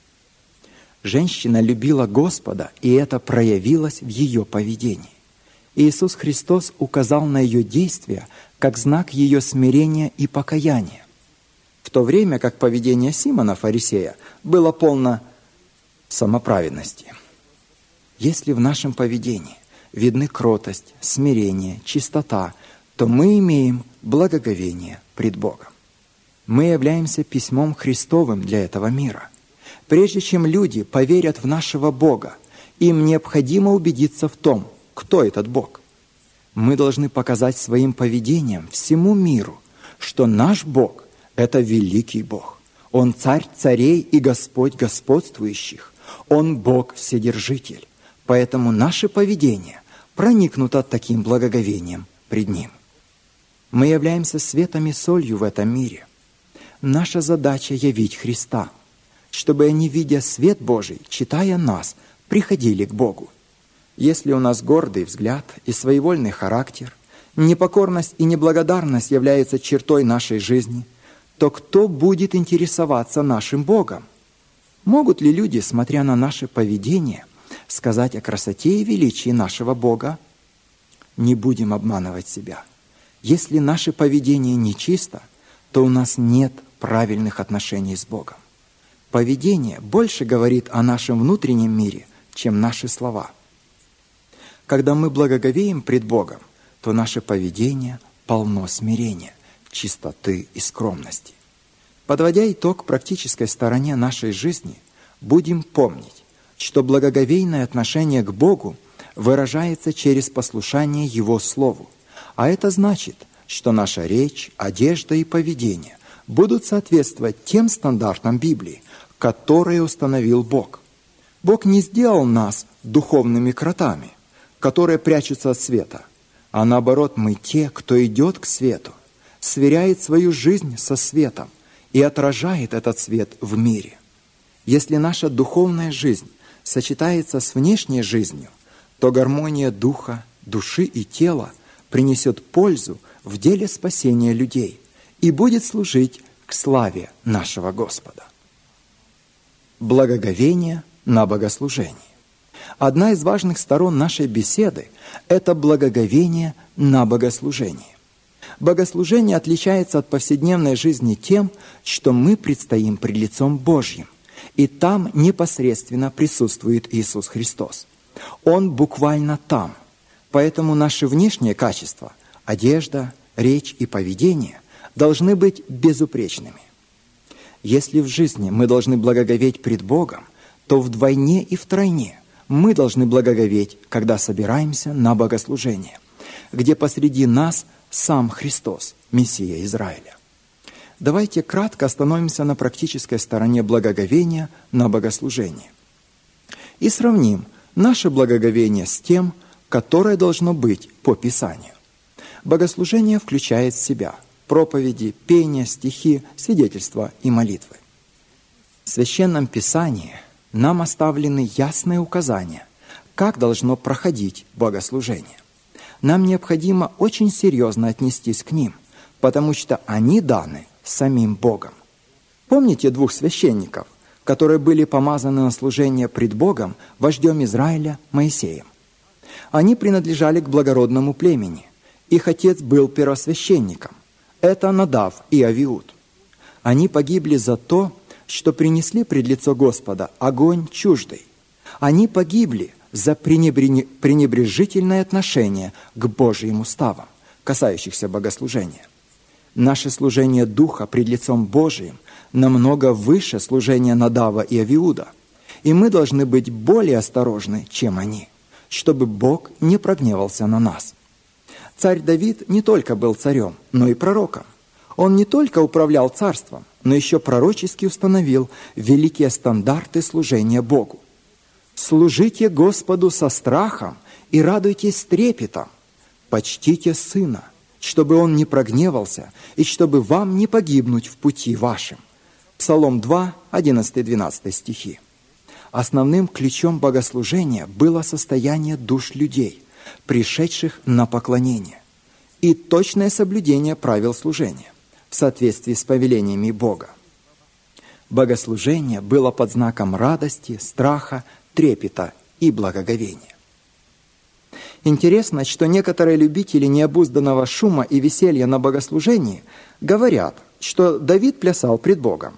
S2: Женщина любила Господа, и это проявилось в ее поведении. Иисус Христос указал на ее действия как знак ее смирения и покаяния, в то время как поведение Симона фарисея было полно самоправедности. Если в нашем поведении видны кротость, смирение, чистота, то мы имеем благоговение пред Богом. Мы являемся письмом Христовым для этого мира. Прежде чем люди поверят в нашего Бога, им необходимо убедиться в том, кто этот Бог. Мы должны показать своим поведением всему миру, что наш Бог – это великий Бог. Он царь царей и Господь господствующих. Он Бог Вседержитель. Поэтому наше поведение проникнуто таким благоговением пред Ним. Мы являемся светом и солью в этом мире. Наша задача – явить Христа, чтобы они, видя свет Божий, читая нас, приходили к Богу. Если у нас гордый взгляд и своевольный характер, непокорность и неблагодарность являются чертой нашей жизни, то кто будет интересоваться нашим Богом? Могут ли люди, смотря на наше поведение, сказать о красоте и величии нашего Бога? Не будем обманывать себя. Если наше поведение нечисто, то у нас нет правильных отношений с Богом. Поведение больше говорит о нашем внутреннем мире, чем наши слова. Когда мы благоговеем пред Богом, то наше поведение полно смирения, чистоты и скромности. Подводя итог практической стороне нашей жизни, будем помнить, что благоговейное отношение к Богу выражается через послушание Его Слову, А это значит, что наша речь, одежда и поведение будут соответствовать тем стандартам Библии, которые установил Бог. Бог не сделал нас духовными кротами, которые прячутся от света, а наоборот, мы те, кто идет к свету, сверяет свою жизнь со светом и отражает этот свет в мире. Если наша духовная жизнь сочетается с внешней жизнью, то гармония духа, души и тела принесет пользу в деле спасения людей и будет служить к славе нашего Господа. Благоговение на богослужении. Одна из важных сторон нашей беседы – это благоговение на богослужении. Богослужение отличается от повседневной жизни тем, что мы предстоим пред лицом Божьим, и там непосредственно присутствует Иисус Христос. Он буквально там, поэтому наши внешние качества – одежда, речь и поведение – должны быть безупречными. Если в жизни мы должны благоговеть пред Богом, то вдвойне и втройне мы должны благоговеть, когда собираемся на богослужение, где посреди нас сам Христос, Мессия Израиля. Давайте кратко остановимся на практической стороне благоговения на богослужении и сравним наше благоговение с тем, которое должно быть по Писанию. Богослужение включает в себя проповеди, пение, стихи, свидетельства и молитвы. В Священном Писании нам оставлены ясные указания, как должно проходить богослужение. Нам необходимо очень серьезно отнестись к ним, потому что они даны самим Богом. Помните двух священников, которые были помазаны на служение пред Богом вождем Израиля Моисеем? Они принадлежали к благородному племени. Их отец был первосвященником. Это Надав и Авиуд. Они погибли за то, что принесли пред лицо Господа огонь чуждый. Они погибли за пренебрежительное отношение к Божьим уставам, касающихся богослужения. Наше служение Духа пред лицом Божиим намного выше служения Надава и Авиуда, и мы должны быть более осторожны, чем они, чтобы Бог не прогневался на нас. Царь Давид не только был царем, но и пророком. Он не только управлял царством, но еще пророчески установил великие стандарты служения Богу. «Служите Господу со страхом и радуйтесь с трепетом. Почтите Сына, чтобы Он не прогневался и чтобы вам не погибнуть в пути вашем». Псалом два, одиннадцатый-двенадцатый стихи. Основным ключом богослужения было состояние душ людей, пришедших на поклонение, и точное соблюдение правил служения в соответствии с повелениями Бога. Богослужение было под знаком радости, страха, трепета и благоговения. Интересно, что некоторые любители необузданного шума и веселья на богослужении говорят, что Давид плясал пред Богом.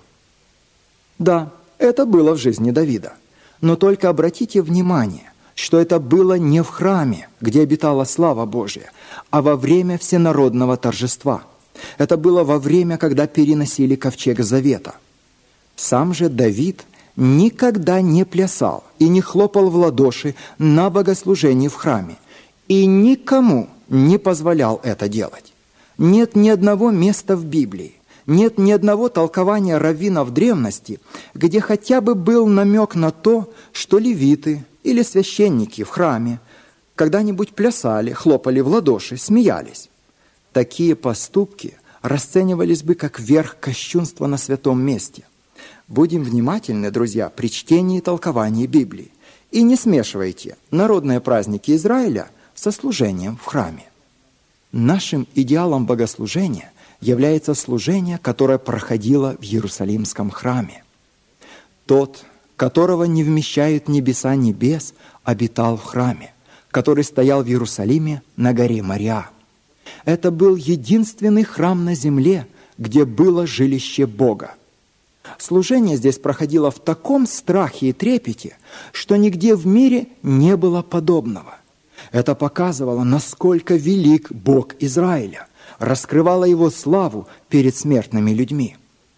S2: Да, это было в жизни Давида, но только обратите внимание, что это было не в храме, где обитала слава Божия, а во время всенародного торжества. Это было во время, когда переносили ковчег завета. Сам же Давид никогда не плясал и не хлопал в ладоши на богослужении в храме, и никому не позволял это делать. Нет ни одного места в Библии, нет ни одного толкования раввинов древности, где хотя бы был намек на то, что левиты или священники в храме когда-нибудь плясали, хлопали в ладоши, смеялись. Такие поступки расценивались бы как верх кощунства на святом месте. Будем внимательны, друзья, при чтении и толковании Библии, и не смешивайте народные праздники Израиля со служением в храме. Нашим идеалом богослужения является служение, которое проходило в Иерусалимском храме. Тот, которого не вмещают небеса небес, обитал в храме, который стоял в Иерусалиме на горе Мориа. Это был единственный храм на земле, где было жилище Бога. Служение здесь проходило в таком страхе и трепете, что нигде в мире не было подобного. Это показывало, насколько велик Бог Израиля, раскрывало Его славу перед смертными людьми.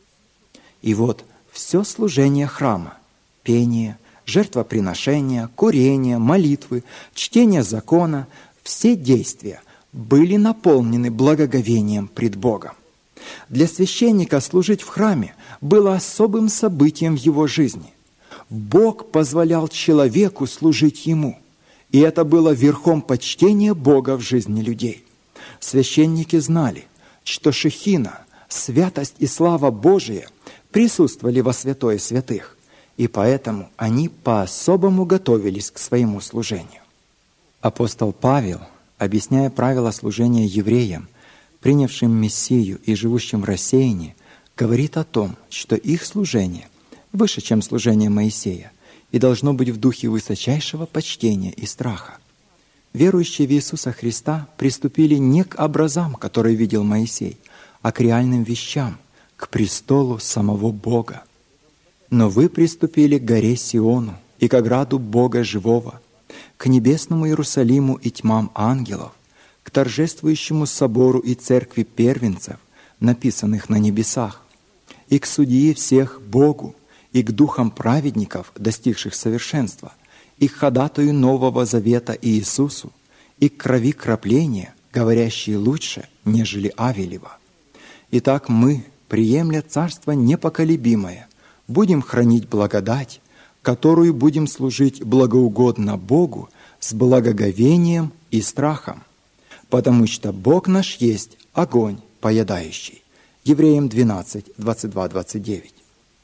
S2: И вот все служение храма, пение, жертвоприношения, курение, молитвы, чтение закона, все действия были наполнены благоговением пред Богом. Для священника служить в храме было особым событием в его жизни. Бог позволял человеку служить Ему, и это было верхом почтения Бога в жизни людей. Священники знали, что шехина, святость и слава Божия присутствовали во святое святых, и поэтому они по-особому готовились к своему служению. Апостол Павел, объясняя правила служения евреям, принявшим Мессию и живущим в рассеянии, говорит о том, что их служение выше, чем служение Моисея, и должно быть в духе высочайшего почтения и страха. Верующие в Иисуса Христа приступили не к образам, которые видел Моисей, а к реальным вещам, к престолу самого Бога. Но вы приступили к горе Сиону и к ограду Бога живого, к небесному Иерусалиму и тьмам ангелов, к торжествующему собору и церкви первенцев, написанных на небесах, и к судьи всех Богу, и к духам праведников, достигших совершенства, и к ходатаю Нового Завета Иисусу, и к крови крапления, говорящей лучше, нежели Авелева. Итак, мы, приемля Царство непоколебимое, будем хранить благодать, которую будем служить благоугодно Богу с благоговением и страхом, потому что Бог наш есть огонь поедающий. Евреям двенадцать, двадцать два двадцать девять.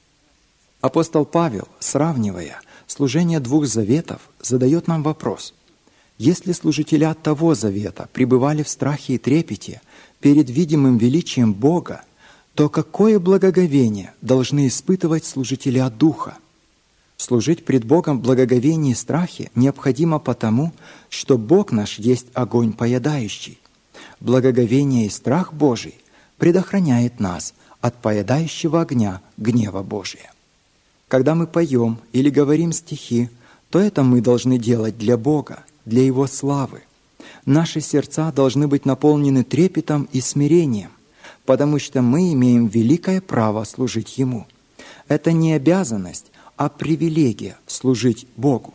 S2: Апостол Павел, сравнивая служение двух заветов, задает нам вопрос. Если служителя того завета пребывали в страхе и трепете перед видимым величием Бога, то какое благоговение должны испытывать служителя Духа? Служить пред Богом в благоговении и страхе необходимо потому, что Бог наш есть огонь поедающий. Благоговение и страх Божий предохраняет нас от поедающего огня гнева Божия. Когда мы поем или говорим стихи, то это мы должны делать для Бога, для Его славы. Наши сердца должны быть наполнены трепетом и смирением, потому что мы имеем великое право служить Ему. Это не обязанность, а привилегия служить Богу.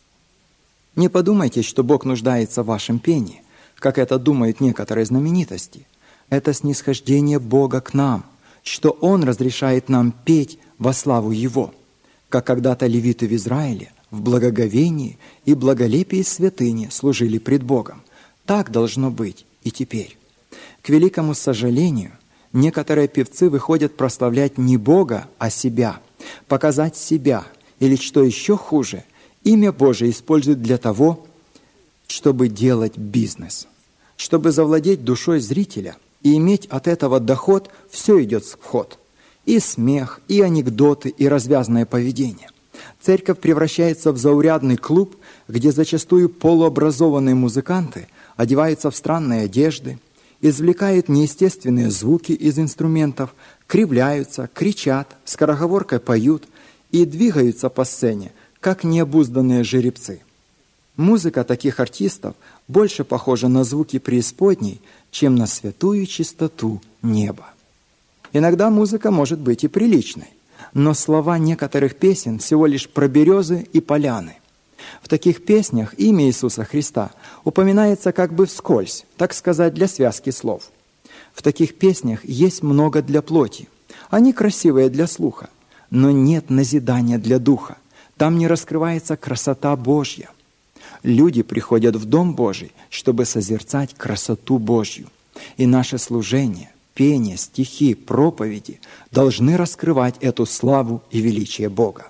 S2: Не подумайте, что Бог нуждается в вашем пении, как это думают некоторые знаменитости. Это снисхождение Бога к нам, что Он разрешает нам петь во славу Его, как когда-то левиты в Израиле в благоговении и благолепии святыни служили пред Богом. Так должно быть и теперь. К великому сожалению, некоторые певцы выходят прославлять не Бога, а себя, показать себя, или, что еще хуже, имя Божие используют для того, чтобы делать бизнес. Чтобы завладеть душой зрителя и иметь от этого доход, все идет в ход. И смех, и анекдоты, и развязное поведение. Церковь превращается в заурядный клуб, где зачастую полуобразованные музыканты одеваются в странные одежды, извлекают неестественные звуки из инструментов, кривляются, кричат, скороговоркой поют и двигаются по сцене, как необузданные жеребцы. Музыка таких артистов больше похожа на звуки преисподней, чем на святую чистоту неба. Иногда музыка может быть и приличной, но слова некоторых песен всего лишь про березы и поляны. В таких песнях имя Иисуса Христа упоминается как бы вскользь, так сказать, для связки слов. В таких песнях есть много для плоти. Они красивые для слуха, но нет назидания для духа. Там не раскрывается красота Божья. Люди приходят в Дом Божий, чтобы созерцать красоту Божью. И наше служение, пение, стихи, проповеди должны раскрывать эту славу и величие Бога.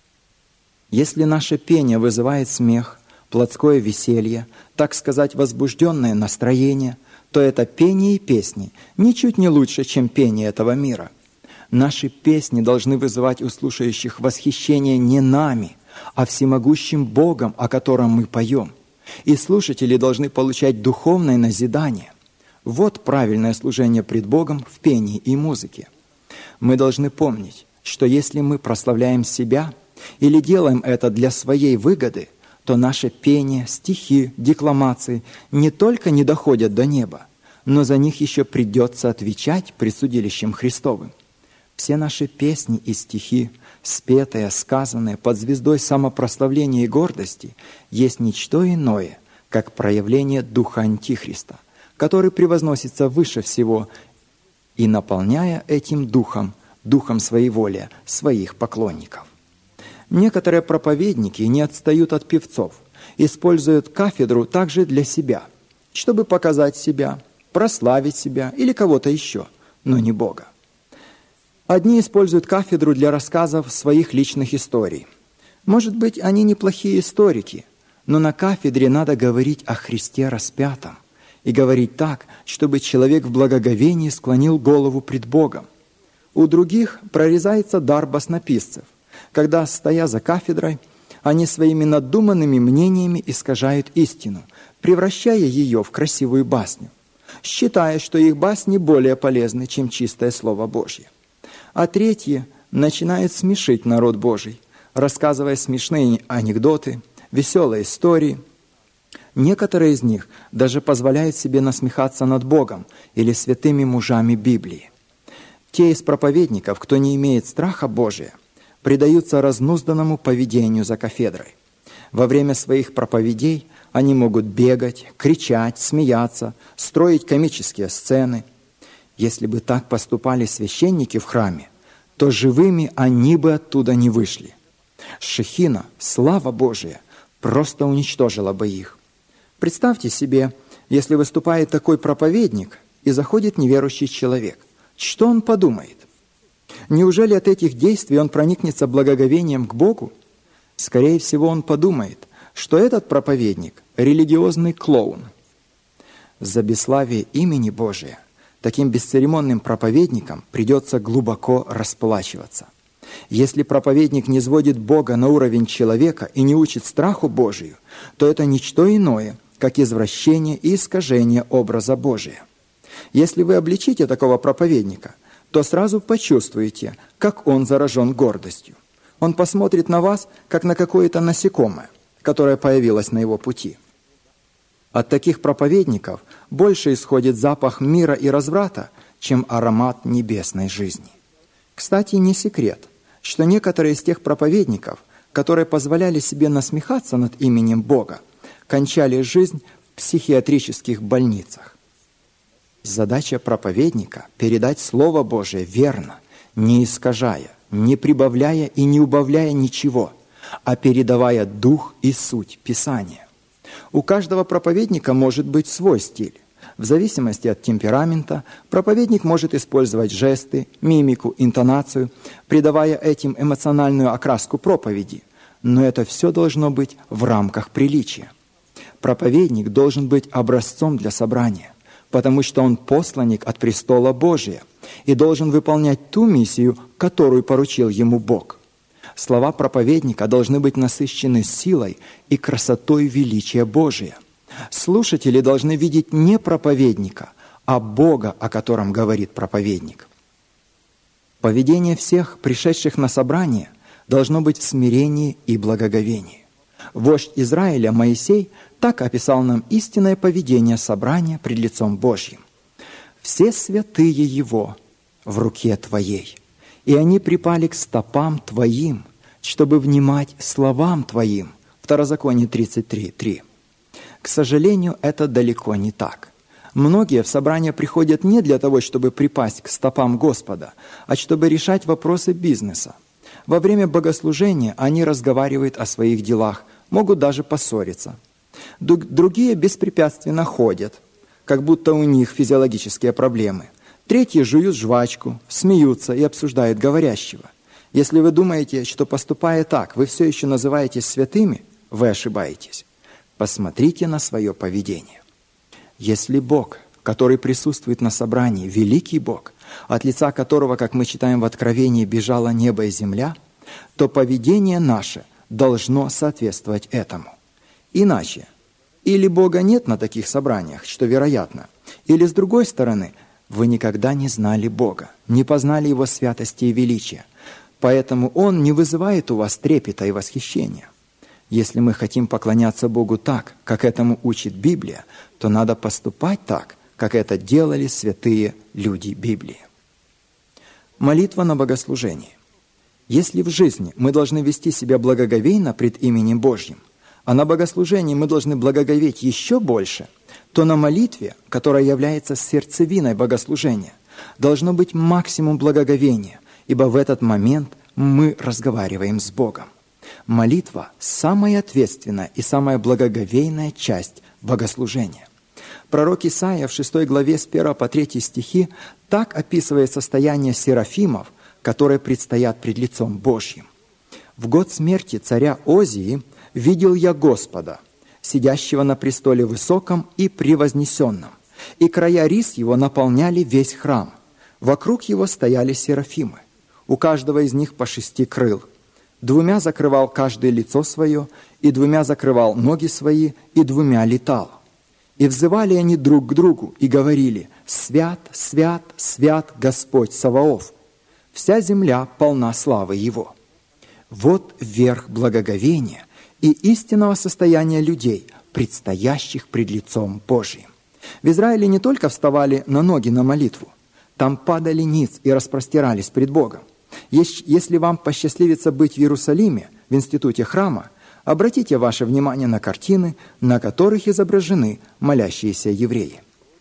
S2: Если наше пение вызывает смех, плотское веселье, так сказать, возбужденное настроение, то это пение и песни ничуть не лучше, чем пение этого мира. Наши песни должны вызывать у слушающих восхищение не нами, а всемогущим Богом, о котором мы поем. И слушатели должны получать духовное назидание. Вот правильное служение пред Богом в пении и музыке. Мы должны помнить, что если мы прославляем себя или делаем это для своей выгоды, то наше пение, стихи, декламации не только не доходят до неба, но за них еще придется отвечать пред судилищем Христовым. Все наши песни и стихи, спетые, сказанные под звездой самопрославления и гордости, есть ничто иное, как проявление Духа Антихриста, который превозносится выше всего, и наполняя этим духом, духом своеволия, своих поклонников. Некоторые проповедники не отстают от певцов, используют кафедру также для себя, чтобы показать себя, прославить себя или кого-то еще, но не Бога. Одни используют кафедру для рассказов своих личных историй. Может быть, они неплохие историки, но на кафедре надо говорить о Христе распятом и говорить так, чтобы человек в благоговении склонил голову пред Богом. У других прорезается дар баснописцев, когда, стоя за кафедрой, они своими надуманными мнениями искажают истину, превращая ее в красивую басню, считая, что их басни более полезны, чем чистое Слово Божье. А третьи начинают смешить народ Божий, рассказывая смешные анекдоты, веселые истории. Некоторые из них даже позволяют себе насмехаться над Богом или святыми мужами Библии. Те из проповедников, кто не имеет страха Божия, предаются разнузданному поведению за кафедрой. Во время своих проповедей они могут бегать, кричать, смеяться, строить комические сцены. Если бы так поступали священники в храме, то живыми они бы оттуда не вышли. Шехина, слава Божия, просто уничтожила бы их. Представьте себе, если выступает такой проповедник и заходит неверующий человек. Что он подумает? Неужели от этих действий он проникнется благоговением к Богу? Скорее всего, он подумает, что этот проповедник – религиозный клоун. За бесславие имени Божия таким бесцеремонным проповедникам придется глубоко расплачиваться. Если проповедник не сводит Бога на уровень человека и не учит страху Божию, то это ничто иное, как извращение и искажение образа Божия. Если вы обличите такого проповедника, то сразу почувствуете, как он заражен гордостью. Он посмотрит на вас, как на какое-то насекомое, которое появилось на его пути. От таких проповедников больше исходит запах мира и разврата, чем аромат небесной жизни. Кстати, не секрет, что некоторые из тех проповедников, которые позволяли себе насмехаться над именем Бога, кончали жизнь в психиатрических больницах. Задача проповедника – передать Слово Божие верно, не искажая, не прибавляя и не убавляя ничего, а передавая дух и суть Писания. У каждого проповедника может быть свой стиль. В зависимости от темперамента проповедник может использовать жесты, мимику, интонацию, придавая этим эмоциональную окраску проповеди. Но это все должно быть в рамках приличия. Проповедник должен быть образцом для собрания, потому что он посланник от престола Божия и должен выполнять ту миссию, которую поручил ему Бог. Слова проповедника должны быть насыщены силой и красотой величия Божия. Слушатели должны видеть не проповедника, а Бога, о котором говорит проповедник. Поведение всех, пришедших на собрание, должно быть в смирении и благоговении. Вождь Израиля Моисей так описал нам истинное поведение собрания пред лицом Божьим. «Все святые его в руке твоей, и они припали к стопам твоим, чтобы внимать словам твоим». Второзаконие тридцать три три. К сожалению, это далеко не так. Многие в собрание приходят не для того, чтобы припасть к стопам Господа, а чтобы решать вопросы бизнеса. Во время богослужения они разговаривают о своих делах, могут даже поссориться. Другие беспрепятственно ходят, как будто у них физиологические проблемы. Третьи жуют жвачку, смеются и обсуждают говорящего. Если вы думаете, что поступая так, вы все еще называетесь святыми, вы ошибаетесь. Посмотрите на свое поведение. Если Бог, который присутствует на собрании, великий Бог, от лица которого, как мы читаем в Откровении, бежало небо и земля, то поведение наше должно соответствовать этому. Иначе, или Бога нет на таких собраниях, что вероятно, или, с другой стороны, вы никогда не знали Бога, не познали Его святости и величия, поэтому Он не вызывает у вас трепета и восхищения. Если мы хотим поклоняться Богу так, как этому учит Библия, то надо поступать так, как это делали святые люди Библии. Молитва на богослужении. Если в жизни мы должны вести себя благоговейно пред именем Божьим, а на богослужении мы должны благоговеть еще больше, то на молитве, которая является сердцевиной богослужения, должно быть максимум благоговения, ибо в этот момент мы разговариваем с Богом. Молитва – самая ответственная и самая благоговейная часть богослужения. Пророк Исаия в шестой главе с первого по третий стихи так описывает состояние серафимов, которые предстоят пред лицом Божьим. «В год смерти царя Озии видел я Господа, сидящего на престоле высоком и превознесенном, и края рис его наполняли весь храм. Вокруг его стояли серафимы, у каждого из них по шести крыл. Двумя закрывал каждое лицо свое, и двумя закрывал ноги свои, и двумя летал. И взывали они друг к другу, и говорили: «Свят, свят, свят Господь Саваоф! Вся земля полна славы Его». Вот верх благоговения и истинного состояния людей, предстоящих пред лицом Божиим. В Израиле не только вставали на ноги на молитву, там падали ниц и распростирались пред Богом. Если вам посчастливится быть в Иерусалиме, в институте храма, обратите ваше внимание на картины, на которых изображены молящиеся евреи.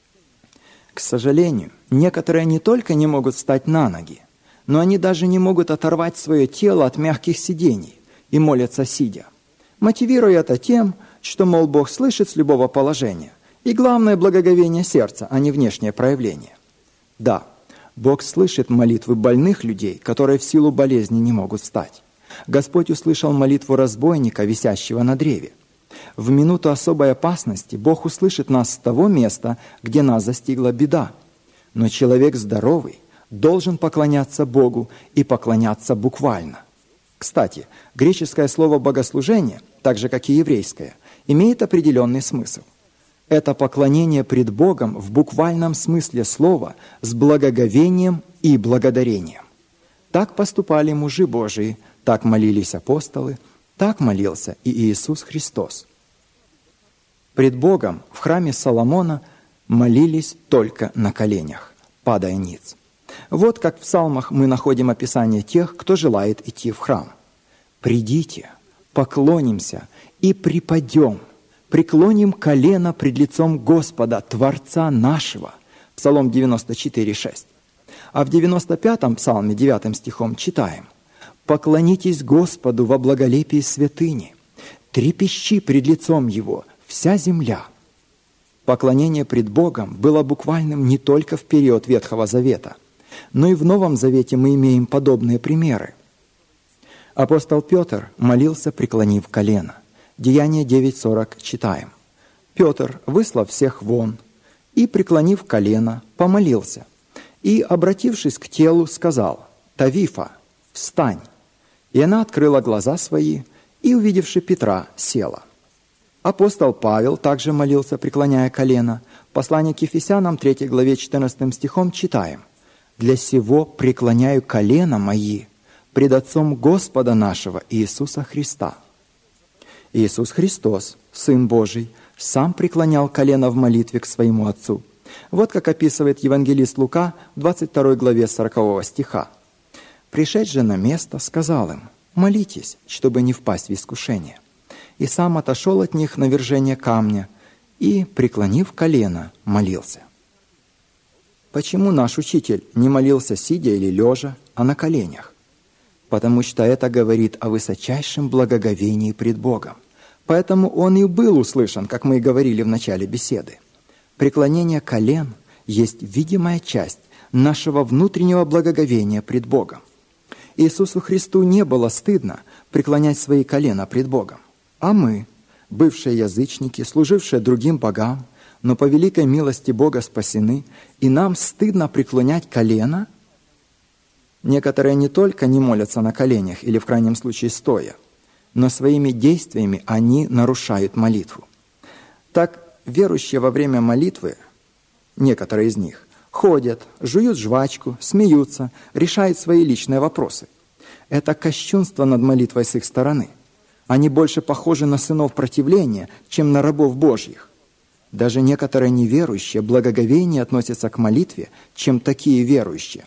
S2: К сожалению, некоторые не только не могут встать на ноги, но они даже не могут оторвать свое тело от мягких сидений и молятся сидя, мотивируя это тем, что, мол, Бог слышит с любого положения, и главное – благоговение сердца, а не внешнее проявление. Да, Бог слышит молитвы больных людей, которые в силу болезни не могут встать. Господь услышал молитву разбойника, висящего на древе. В минуту особой опасности Бог услышит нас с того места, где нас застигла беда. Но человек здоровый должен поклоняться Богу и поклоняться буквально. Кстати, греческое слово «богослужение», так же, как и еврейское, имеет определенный смысл. Это поклонение пред Богом в буквальном смысле слова с благоговением и благодарением. Так поступали мужи Божии, так молились апостолы, так молился и Иисус Христос. Пред Богом в храме Соломона молились только на коленях, падая ниц. Вот как в псалмах мы находим описание тех, кто желает идти в храм. «Придите, поклонимся и припадем, преклоним колено пред лицом Господа, Творца нашего». Псалом девяносто четыре шесть. А в девяносто пятом псалме, девятым стихом читаем: «Поклонитесь Господу во благолепии святыни, трепещи пред лицом Его вся земля». Поклонение пред Богом было буквальным не только в период Ветхого Завета, но и в Новом Завете мы имеем подобные примеры. Апостол Петр молился, преклонив колено. Деяния девять сорок читаем: «Петр, выслав всех вон, и, преклонив колено, помолился, и, обратившись к телу, сказал: Тавифа, встань. И она открыла глаза свои, и, увидевши Петра, села». Апостол Павел также молился, преклоняя колено. Послание к Ефесянам, третьей главе, четырнадцатым стихом читаем: «Для сего преклоняю колено мои пред Отцом Господа нашего Иисуса Христа». Иисус Христос, Сын Божий, сам преклонял колено в молитве к своему Отцу. Вот как описывает евангелист Лука в двадцать второй главе сорокового стиха. «Пришедший же на место, сказал им: молитесь, чтобы не впасть в искушение. И сам отошел от них на вержение камня и, преклонив колено, молился». Почему наш учитель не молился сидя или лежа, а на коленях? Потому что это говорит о высочайшем благоговении пред Богом. Поэтому он и был услышан, как мы и говорили в начале беседы. Преклонение колен есть видимая часть нашего внутреннего благоговения пред Богом. Иисусу Христу не было стыдно преклонять свои колена пред Богом. А мы, бывшие язычники, служившие другим богам, но по великой милости Бога спасены, и нам стыдно преклонять колено? Некоторые не только не молятся на коленях или в крайнем случае стоя, но своими действиями они нарушают молитву. Так верующие во время молитвы, некоторые из них, ходят, жуют жвачку, смеются, решают свои личные вопросы. Это кощунство над молитвой с их стороны. Они больше похожи на сынов противления, чем на рабов Божьих. Даже некоторые неверующие благоговейнее относятся к молитве, чем такие верующие.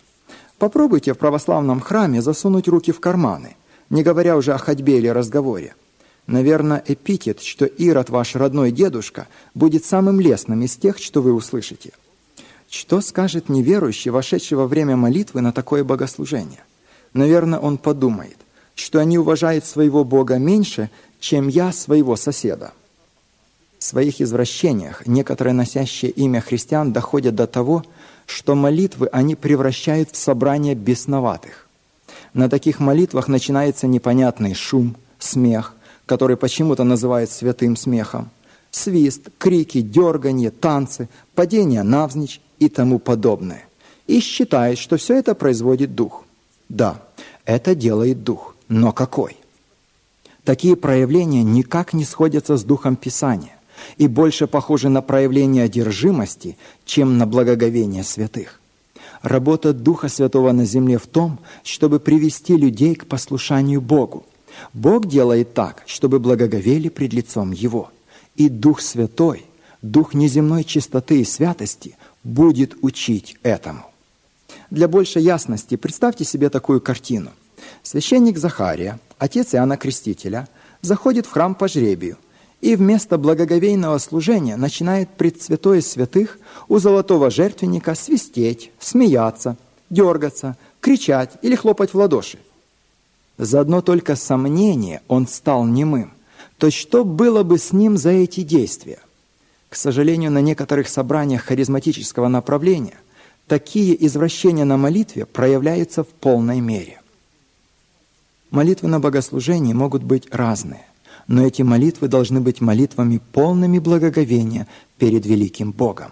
S2: Попробуйте в православном храме засунуть руки в карманы, не говоря уже о ходьбе или разговоре. Наверное, эпитет, что Ирод ваш родной дедушка, будет самым лестным из тех, что вы услышите. Что скажет неверующий, вошедший во время молитвы на такое богослужение? Наверное, он подумает, что они уважают своего Бога меньше, чем я своего соседа. В своих извращениях некоторые носящие имя христиан доходят до того, что молитвы они превращают в собрание бесноватых. На таких молитвах начинается непонятный шум, смех, который почему-то называют святым смехом, свист, крики, дерганье, танцы, падение навзничь и тому подобное. И считает, что все это производит Дух. Да, это делает Дух, но какой? Такие проявления никак не сходятся с Духом Писания и больше похожи на проявление одержимости, чем на благоговение святых. Работа Духа Святого на земле в том, чтобы привести людей к послушанию Богу. Бог делает так, чтобы благоговели пред лицом Его. И Дух Святой, Дух неземной чистоты и святости, будет учить этому. Для большей ясности представьте себе такую картину. Священник Захария, отец Иоанна Крестителя, заходит в храм по жребию и вместо благоговейного служения начинает пред святое святых у золотого жертвенника свистеть, смеяться, дергаться, кричать или хлопать в ладоши. За одно только сомнение он стал немым. То что было бы с ним за эти действия? К сожалению, на некоторых собраниях харизматического направления такие извращения на молитве проявляются в полной мере. Молитвы на богослужении могут быть разные, но эти молитвы должны быть молитвами полными благоговения перед великим Богом.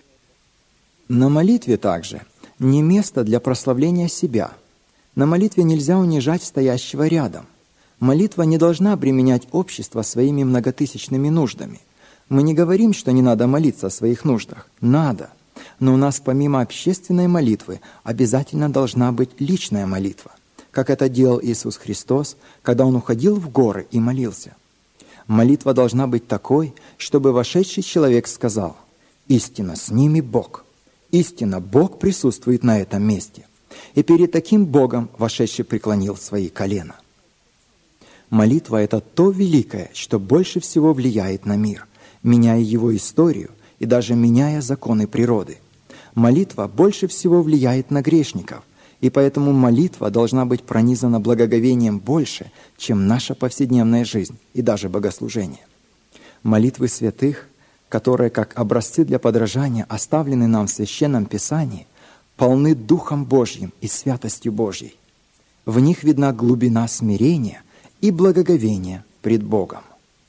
S2: На молитве также не место для прославления себя. На молитве нельзя унижать стоящего рядом. Молитва не должна обременять общество своими многотысячными нуждами. Мы не говорим, что не надо молиться о своих нуждах. Надо. Но у нас помимо общественной молитвы обязательно должна быть личная молитва, как это делал Иисус Христос, когда Он уходил в горы и молился. Молитва должна быть такой, чтобы вошедший человек сказал: «Истинно с ними Бог». Истинно Бог присутствует на этом месте. И перед таким Богом вошедший преклонил свои колена. Молитва – это то великое, что больше всего влияет на мир, меняя его историю и даже меняя законы природы. Молитва больше всего влияет на грешников, и поэтому молитва должна быть пронизана благоговением больше, чем наша повседневная жизнь и даже богослужение. Молитвы святых, которые как образцы для подражания оставлены нам в Священном Писании, полны Духом Божьим и святостью Божьей. В них видна глубина смирения и благоговения пред Богом.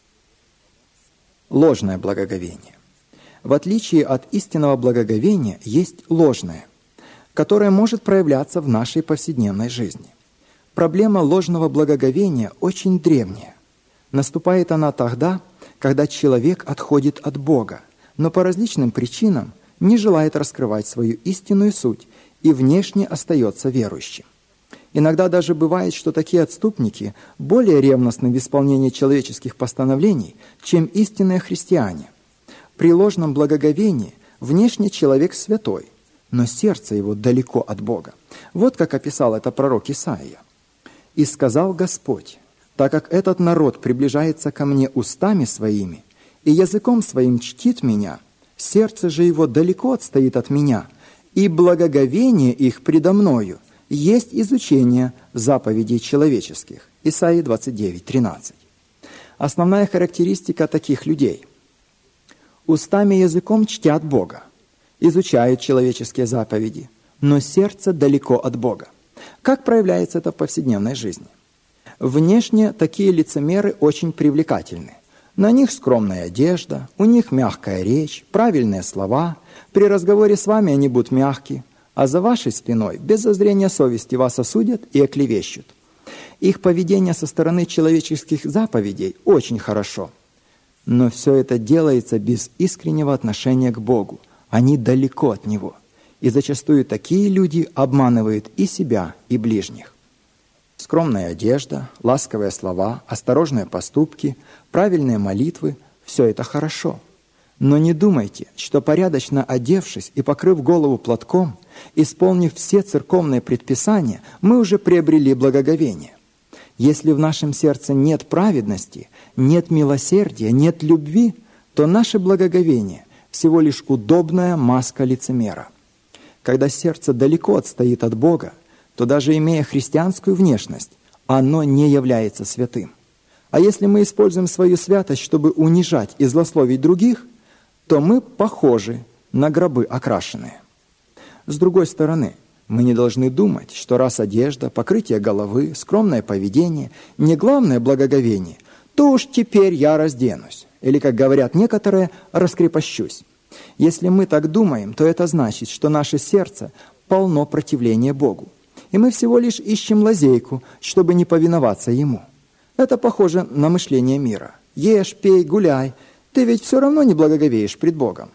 S2: Ложное благоговение. В отличие от истинного благоговения есть ложное, которое может проявляться в нашей повседневной жизни. Проблема ложного благоговения очень древняя. Наступает она тогда, когда человек отходит от Бога, но по различным причинам не желает раскрывать свою истинную суть и внешне остается верующим. Иногда даже бывает, что такие отступники более ревностны в исполнении человеческих постановлений, чем истинные христиане. При ложном благоговении внешне человек святой, но сердце его далеко от Бога. Вот как описал это пророк Исаия. «И сказал Господь: так как этот народ приближается ко мне устами своими и языком своим чтит меня, сердце же его далеко отстоит от меня, и благоговение их предо мною есть изучение заповедей человеческих». Исаия двадцать девять, тринадцать. Основная характеристика таких людей. Устами и языком чтят Бога, изучают человеческие заповеди, но сердце далеко от Бога. Как проявляется это в повседневной жизни? Внешне такие лицемеры очень привлекательны. На них скромная одежда, у них мягкая речь, правильные слова. При разговоре с вами они будут мягкие, а за вашей спиной без зазрения совести вас осудят и оклевещут. Их поведение со стороны человеческих заповедей очень хорошо. Но все это делается без искреннего отношения к Богу. Они далеко от Него. И зачастую такие люди обманывают и себя, и ближних. Скромная одежда, ласковые слова, осторожные поступки, правильные молитвы – все это хорошо. Но не думайте, что порядочно одевшись и покрыв голову платком, исполнив все церковные предписания, мы уже приобрели благоговение. Если в нашем сердце нет праведности, нет милосердия, нет любви, то наше благоговение всего лишь удобная маска лицемера. Когда сердце далеко отстоит от Бога, то даже имея христианскую внешность, оно не является святым. А если мы используем свою святость, чтобы унижать и злословить других, то мы похожи на гробы окрашенные. С другой стороны, мы не должны думать, что раз одежда, покрытие головы, скромное поведение не главное благоговение, то уж теперь я разденусь, или, как говорят некоторые, раскрепощусь. Если мы так думаем, то это значит, что наше сердце полно противления Богу, и мы всего лишь ищем лазейку, чтобы не повиноваться Ему. Это похоже на мышление мира. Ешь, пей, гуляй, ты ведь все равно не благоговеешь пред Богом.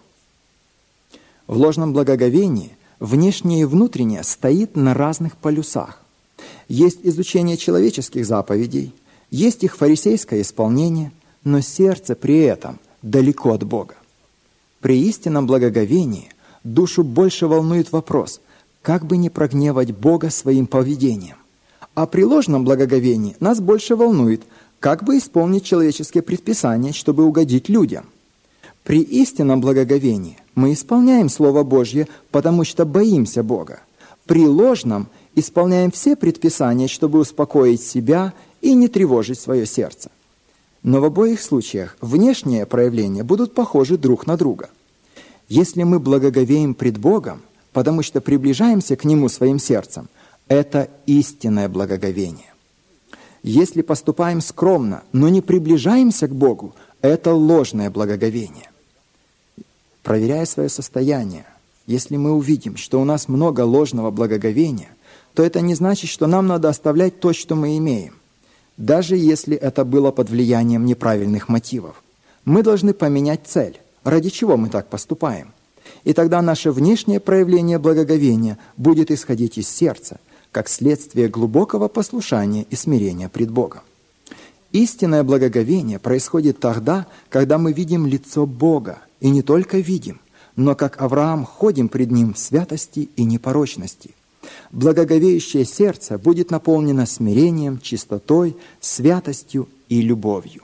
S2: В ложном благоговении внешнее и внутреннее стоит на разных полюсах. Есть изучение человеческих заповедей, есть их фарисейское исполнение, но сердце при этом далеко от Бога. При истинном благоговении душу больше волнует вопрос, как бы не прогневать Бога своим поведением. А при ложном благоговении нас больше волнует, как бы исполнить человеческие предписания, чтобы угодить людям. При истинном благоговении мы исполняем Слово Божье, потому что боимся Бога. При ложном исполняем все предписания, чтобы успокоить себя и не тревожить свое сердце. Но в обоих случаях внешние проявления будут похожи друг на друга. Если мы благоговеем пред Богом, потому что приближаемся к Нему своим сердцем, это истинное благоговение. Если поступаем скромно, но не приближаемся к Богу, это ложное благоговение. Проверяя свое состояние, если мы увидим, что у нас много ложного благоговения, то это не значит, что нам надо оставлять то, что мы имеем, даже если это было под влиянием неправильных мотивов. Мы должны поменять цель, ради чего мы так поступаем. И тогда наше внешнее проявление благоговения будет исходить из сердца, как следствие глубокого послушания и смирения пред Богом. Истинное благоговение происходит тогда, когда мы видим лицо Бога, и не только видим, но как Авраам ходим пред Ним в святости и непорочности. Благоговеющее сердце будет наполнено смирением, чистотой, святостью и любовью.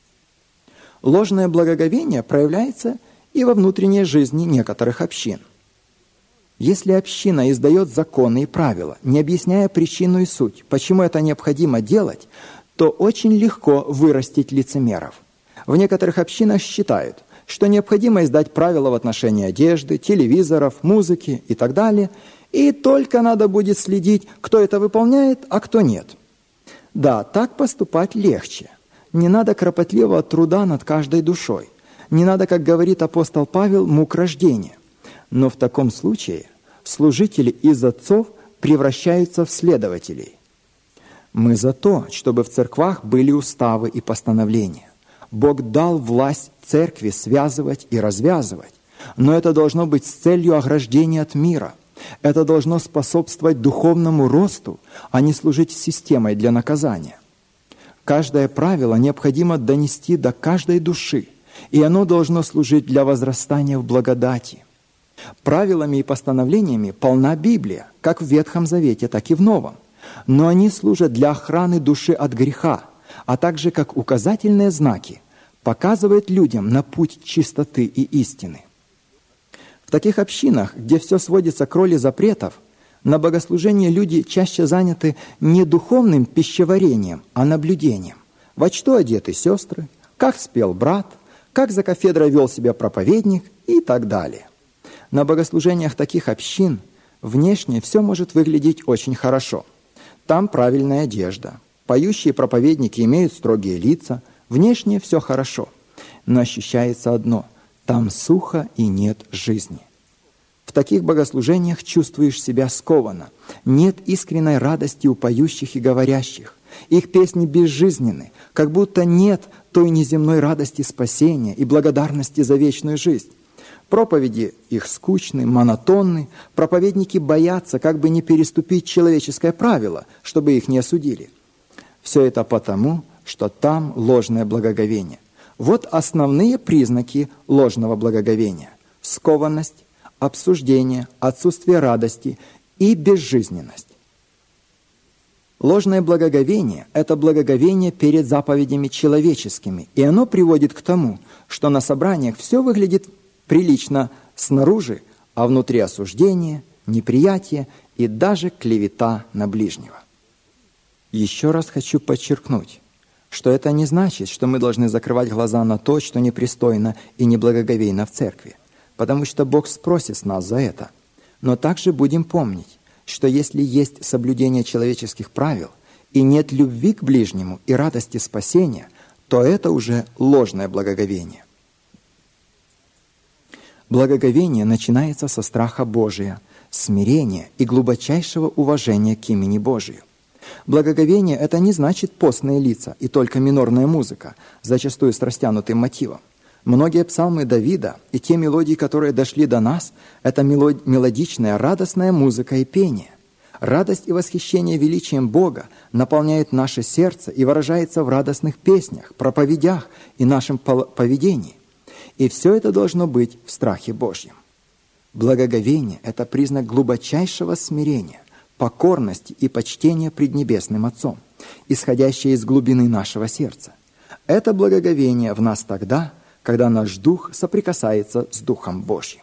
S2: Ложное благоговение проявляется и во внутренней жизни некоторых общин. Если община издает законы и правила, не объясняя причину и суть, почему это необходимо делать, то очень легко вырастить лицемеров. В некоторых общинах считают, что необходимо издать правила в отношении одежды, телевизоров, музыки и так далее, и только надо будет следить, кто это выполняет, а кто нет. Да, так поступать легче. Не надо кропотливого труда над каждой душой. Не надо, как говорит апостол Павел, мук рождения. Но в таком случае служители из отцов превращаются в следователей. Мы за то, чтобы в церквах были уставы и постановления. Бог дал власть церкви связывать и развязывать, но это должно быть с целью ограждения от мира. Это должно способствовать духовному росту, а не служить системой для наказания. Каждое правило необходимо донести до каждой души, и оно должно служить для возрастания в благодати. Правилами и постановлениями полна Библия, как в Ветхом Завете, так и в Новом. Но они служат для охраны души от греха, а также как указательные знаки, показывают людям на путь чистоты и истины. В таких общинах, где все сводится к роли запретов, на богослужении люди чаще заняты не духовным пищеварением, а наблюдением. Во что одеты сестры, как спел брат, как за кафедрой вел себя проповедник и так далее. На богослужениях таких общин внешне все может выглядеть очень хорошо. Там правильная одежда, поющие проповедники имеют строгие лица, внешне все хорошо. Но ощущается одно – там сухо и нет жизни. В таких богослужениях чувствуешь себя скованно. Нет искренней радости у поющих и говорящих. Их песни безжизненны, как будто нет той неземной радости спасения и благодарности за вечную жизнь. Проповеди их скучны, монотонны, проповедники боятся, как бы не переступить человеческое правило, чтобы их не осудили. Все это потому, что там ложное благоговение. Вот основные признаки ложного благоговения: скованность, обсуждение, отсутствие радости и безжизненность. Ложное благоговение – это благоговение перед заповедями человеческими, и оно приводит к тому, что на собраниях все выглядит прилично снаружи, а внутри осуждение, неприятие и даже клевета на ближнего. Еще раз хочу подчеркнуть, что это не значит, что мы должны закрывать глаза на то, что непристойно и неблагоговейно в церкви, потому что Бог спросит с нас за это. Но также будем помнить, что если есть соблюдение человеческих правил и нет любви к ближнему и радости спасения, то это уже ложное благоговение. Благоговение начинается со страха Божия, смирения и глубочайшего уважения к имени Божию. Благоговение – это не значит постные лица и только минорная музыка, зачастую с растянутым мотивом. Многие псалмы Давида и те мелодии, которые дошли до нас, это мелодичная, радостная музыка и пение. Радость и восхищение величием Бога наполняет наше сердце и выражается в радостных песнях, проповедях и нашем поведении. И все это должно быть в страхе Божьем. Благоговение – это признак глубочайшего смирения, покорности и почтения пред Небесным Отцом, исходящее из глубины нашего сердца. Это благоговение в нас тогда, когда наш дух соприкасается с Духом Божьим.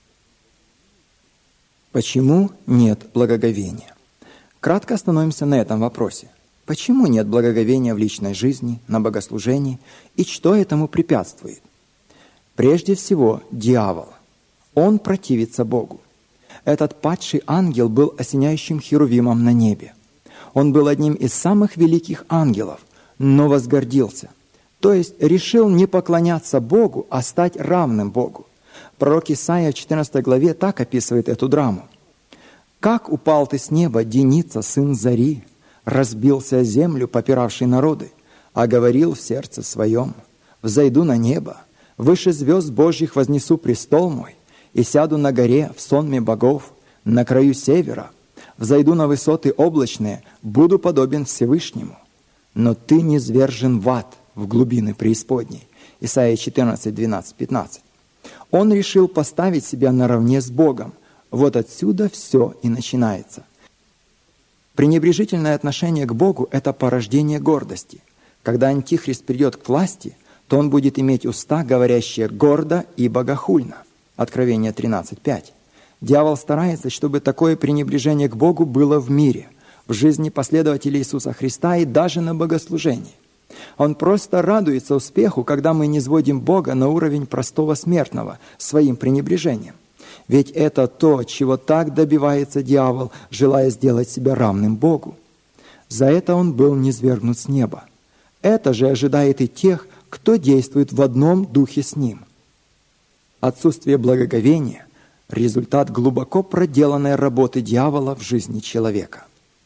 S2: Почему нет благоговения? Кратко остановимся на этом вопросе. Почему нет благоговения в личной жизни, на богослужении, и что этому препятствует? Прежде всего, дьявол. Он противится Богу. Этот падший ангел был осеняющим херувимом на небе. Он был одним из самых великих ангелов, но возгордился. То есть решил не поклоняться Богу, а стать равным Богу. Пророк Исаия в четырнадцатой главе так описывает эту драму. «Как упал ты с неба, Деница, сын Зари, разбился о землю, попиравший народы, а говорил в сердце своем, взойду на небо, выше звезд Божьих вознесу престол мой, и сяду на горе в сонме богов, на краю севера, взойду на высоты облачные, буду подобен Всевышнему. Но ты низвержен в ад, в глубины преисподней». Исайя четырнадцать, двенадцать, пятнадцать. Он решил поставить себя наравне с Богом. Вот отсюда все и начинается. Пренебрежительное отношение к Богу – это порождение гордости. Когда Антихрист придет к власти, то он будет иметь уста, говорящие гордо и богохульно. Откровение тринадцать, пять. Дьявол старается, чтобы такое пренебрежение к Богу было в мире, в жизни последователей Иисуса Христа и даже на богослужении. Он просто радуется успеху, когда мы низводим Бога на уровень простого смертного своим пренебрежением. Ведь это то, чего так добивается дьявол, желая сделать себя равным Богу. За это он был низвергнут с неба. Это же ожидает и тех, кто действует в одном духе с ним. Отсутствие благоговения – результат глубоко проделанной работы дьявола в жизни человека.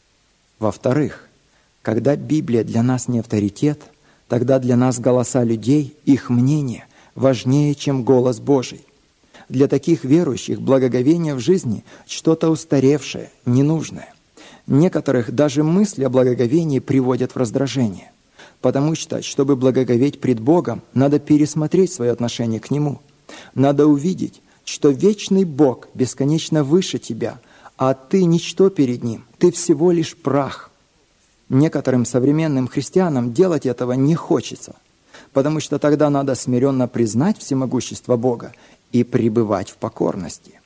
S2: Во-вторых, когда Библия для нас не авторитет, тогда для нас голоса людей, их мнение важнее, чем голос Божий. Для таких верующих благоговение в жизни – что-то устаревшее, ненужное. Некоторых даже мысли о благоговении приводят в раздражение, потому что, чтобы благоговеть пред Богом, надо пересмотреть свое отношение к Нему. Надо увидеть, что вечный Бог бесконечно выше тебя, а ты ничто перед Ним, ты всего лишь прах. Некоторым современным христианам делать этого не хочется, потому что тогда надо смиренно признать всемогущество Бога и пребывать в покорности.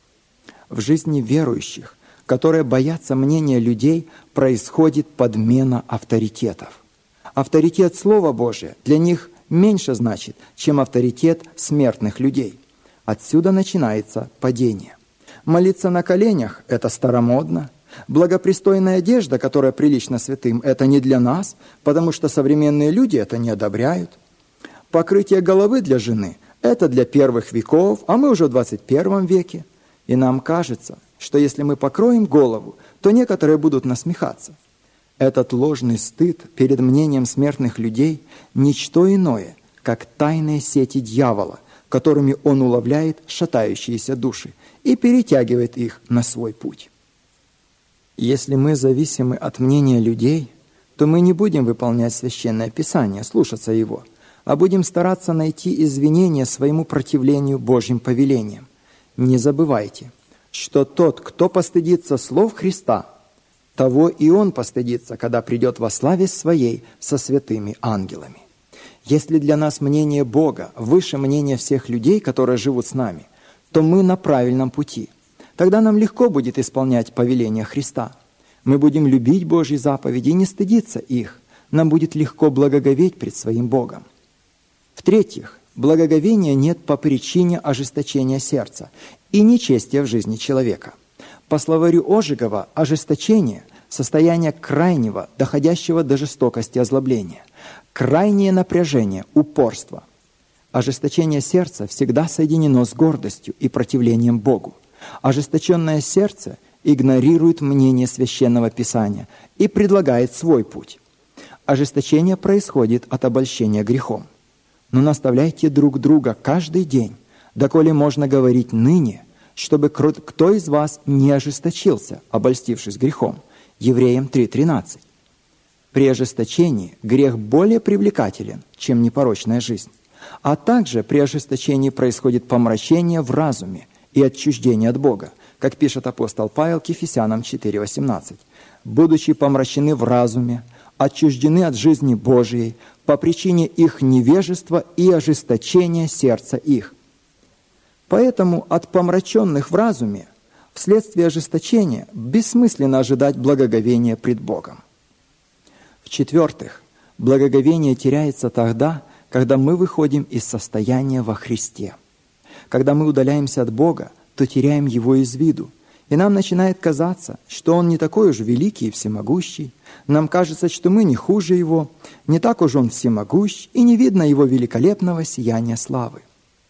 S2: В жизни верующих, которые боятся мнения людей, происходит подмена авторитетов. Авторитет Слова Божия для них меньше значит, чем авторитет смертных людей. Отсюда начинается падение. Молиться на коленях – это старомодно. Благопристойная одежда, которая прилична святым, это не для нас, потому что современные люди это не одобряют. Покрытие головы для жены – это для первых веков, а мы уже в двадцать первом веке. И нам кажется, что если мы покроем голову, то некоторые будут насмехаться. Этот ложный стыд перед мнением смертных людей – ничто иное, как тайные сети дьявола, которыми он уловляет шатающиеся души и перетягивает их на свой путь. Если мы зависимы от мнения людей, то мы не будем выполнять Священное Писание, слушаться его, а будем стараться найти извинения своему противлению Божьим повелениям. Не забывайте, что тот, кто постыдится слов Христа, того и Он постыдится, когда придет во славе Своей со святыми ангелами. Если для нас мнение Бога выше мнения всех людей, которые живут с нами, то мы на правильном пути. Тогда нам легко будет исполнять повеления Христа. Мы будем любить Божьи заповеди и не стыдиться их. Нам будет легко благоговеть пред своим Богом. В-третьих, благоговения нет по причине ожесточения сердца и нечестия в жизни человека. По словарю Ожегова, ожесточение – состояние крайнего, доходящего до жестокости озлобления, крайнее напряжение, упорство. Ожесточение сердца всегда соединено с гордостью и противлением Богу. Ожесточенное сердце игнорирует мнение Священного Писания и предлагает свой путь. Ожесточение происходит от обольщения грехом. Но наставляйте друг друга каждый день, доколе можно говорить ныне, чтобы кто из вас не ожесточился, обольстившись грехом. Евреям три тринадцать. При ожесточении грех более привлекателен, чем непорочная жизнь. А также при ожесточении происходит помрачение в разуме и отчуждение от Бога, как пишет апостол Павел к Ефесянам четыре восемнадцать. «Будучи помрачены в разуме, отчуждены от жизни Божией по причине их невежества и ожесточения сердца их». Поэтому от помраченных в разуме вследствие ожесточения бессмысленно ожидать благоговения пред Богом. В-четвертых, благоговение теряется тогда, когда мы выходим из состояния во Христе. Когда мы удаляемся от Бога, то теряем Его из виду, и нам начинает казаться, что Он не такой уж великий и всемогущий. Нам кажется, что мы не хуже Его, не так уж Он всемогущ, и не видно Его великолепного сияния славы.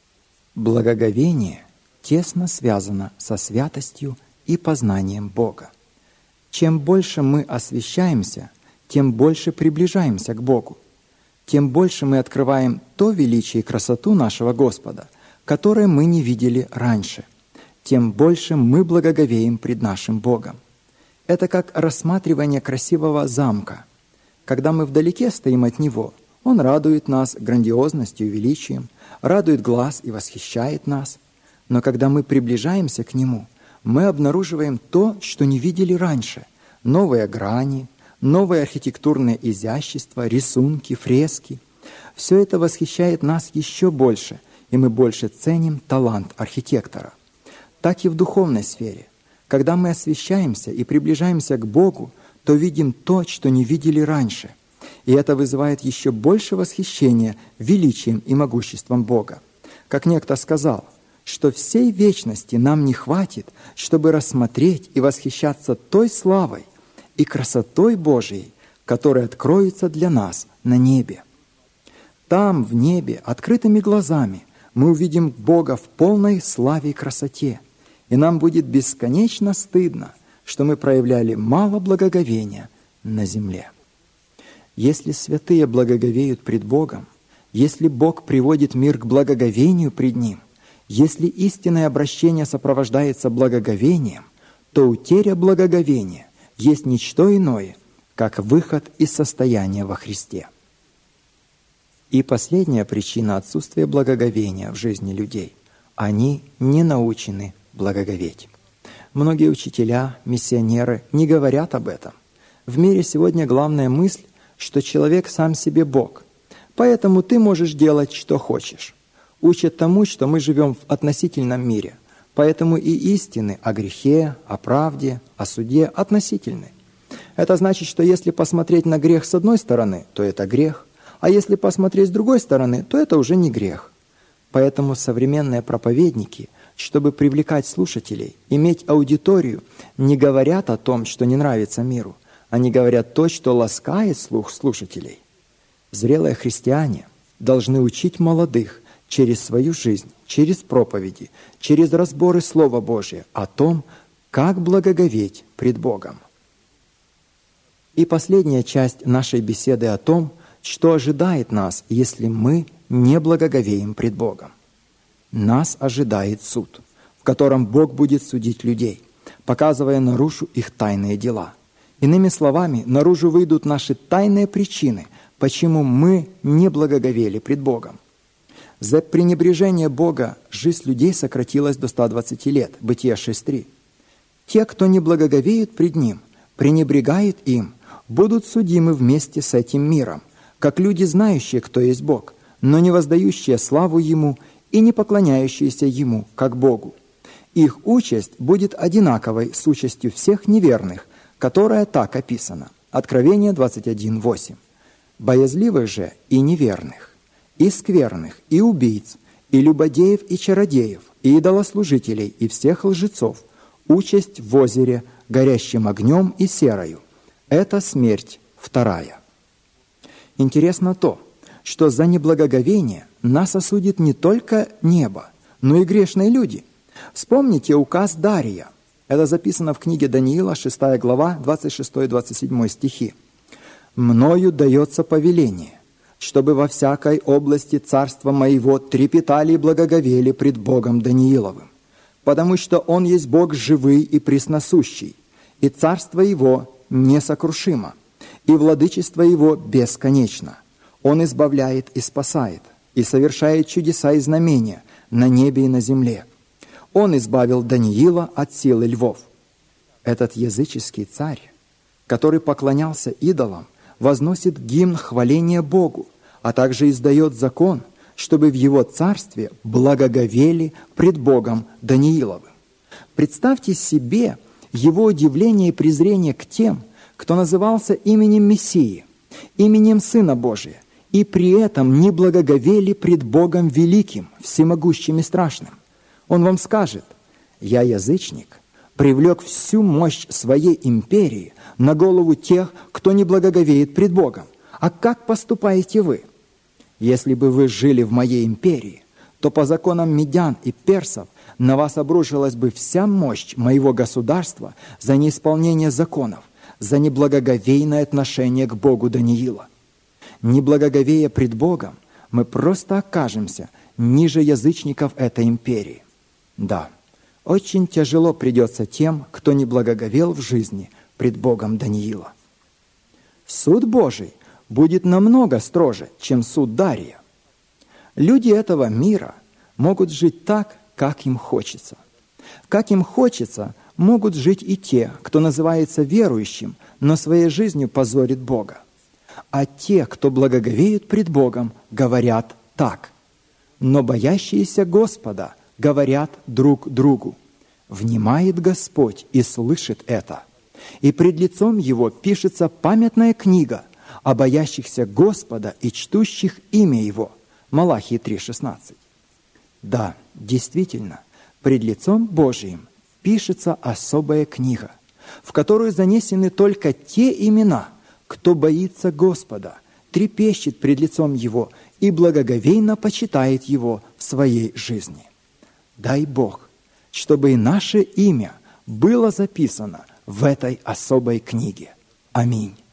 S2: Благоговение тесно связано со святостью и познанием Бога. Чем больше мы освящаемся, тем больше приближаемся к Богу. Тем больше мы открываем то величие и красоту нашего Господа, которое мы не видели раньше, тем больше мы благоговеем пред нашим Богом. Это как рассматривание красивого замка. Когда мы вдалеке стоим от него, он радует нас грандиозностью и величием, радует глаз и восхищает нас. Но когда мы приближаемся к нему, мы обнаруживаем то, что не видели раньше: новые грани, новое архитектурное изящество, рисунки, фрески. Все это восхищает нас еще больше, и мы больше ценим талант архитектора. Так и в духовной сфере. Когда мы освящаемся и приближаемся к Богу, то видим то, что не видели раньше. И это вызывает еще больше восхищения величием и могуществом Бога. Как некто сказал, что всей вечности нам не хватит, чтобы рассмотреть и восхищаться той славой и красотой Божией, которая откроется для нас на небе. Там, в небе, открытыми глазами, мы увидим Бога в полной славе и красоте, и нам будет бесконечно стыдно, что мы проявляли мало благоговения на земле. Если святые благоговеют пред Богом, если Бог приводит мир к благоговению пред Ним, если истинное обращение сопровождается благоговением, то утеря благоговения есть ничто иное, как выход из состояния во Христе. И последняя причина отсутствия благоговения в жизни людей – они не научены благоговеть. Многие учителя, миссионеры не говорят об этом. В мире сегодня главная мысль, что человек сам себе Бог, поэтому ты можешь делать, что хочешь. Учат тому, что мы живем в относительном мире, поэтому и истины о грехе, о правде, о суде относительны. Это значит, что если посмотреть на грех с одной стороны, то это грех, а если посмотреть с другой стороны, то это уже не грех. Поэтому современные проповедники, чтобы привлекать слушателей, иметь аудиторию, не говорят о том, что не нравится миру. Они говорят то, что ласкает слух слушателей. Зрелые христиане должны учить молодых через свою жизнь, через проповеди, через разборы Слова Божия о том, как благоговеть пред Богом. И последняя часть нашей беседы о том, что ожидает нас, если мы не благоговеем пред Богом. Нас ожидает суд, в котором Бог будет судить людей, показывая наружу их тайные дела. Иными словами, наружу выйдут наши тайные причины, почему мы не благоговели пред Богом. За пренебрежение Бога жизнь людей сократилась до ста двадцати лет, Бытие шесть три. Те, кто не благоговеют пред Ним, пренебрегает им, будут судимы вместе с этим миром, как люди, знающие, кто есть Бог, но не воздающие славу Ему и не поклоняющиеся Ему, как Богу. Их участь будет одинаковой с участью всех неверных, которая так описана. Откровение двадцать один восемь. Боязливых же и неверных, и скверных, и убийц, и любодеев, и чародеев, и идолослужителей, и всех лжецов, участь в озере, горящим огнем и серою. Это смерть вторая. Интересно то, что за неблагоговение нас осудит не только небо, но и грешные люди. Вспомните указ Дария. Это записано в книге Даниила, шестая глава, двадцать шестой и двадцать седьмой стихи. «Мною дается повеление, чтобы во всякой области царства моего трепетали и благоговели пред Богом Данииловым, потому что Он есть Бог живый и пресносущий, и царство Его несокрушимо, и владычество Его бесконечно. Он избавляет и спасает, и совершает чудеса и знамения на небе и на земле. Он избавил Даниила от силы львов». Этот языческий царь, который поклонялся идолам, возносит гимн хваления Богу, а также издает закон, чтобы в его царстве благоговели пред Богом Данииловым. Представьте себе его удивление и презрение к тем, кто назывался именем Мессии, именем Сына Божия, и при этом не благоговели пред Богом великим, всемогущим и страшным. Он вам скажет: «Я язычник, привлек всю мощь своей империи на голову тех, кто не благоговеет пред Богом. А как поступаете вы? Если бы вы жили в моей империи, то по законам медян и персов на вас обрушилась бы вся мощь моего государства за неисполнение законов, за неблагоговейное отношение к Богу Даниила. Неблагоговея пред Богом, мы просто окажемся ниже язычников этой империи». Да, очень тяжело придется тем, кто не благоговел в жизни пред Богом Даниила. Суд Божий будет намного строже, чем суд Дария. Люди этого мира могут жить так, как им хочется. Как им хочется, могут жить и те, кто называется верующим, но своей жизнью позорит Бога. А те, кто благоговеют пред Богом, говорят так. Но боящиеся Господа говорят друг другу: «Внимает Господь и слышит это, и пред лицом Его пишется памятная книга о боящихся Господа и чтущих имя Его». Малахии три шестнадцать. Да, действительно, пред лицом Божиим пишется особая книга, в которую занесены только те имена, кто боится Господа, трепещет пред лицом Его и благоговейно почитает Его в своей жизни. Дай Бог, чтобы и наше имя было записано в этой особой книге. Аминь.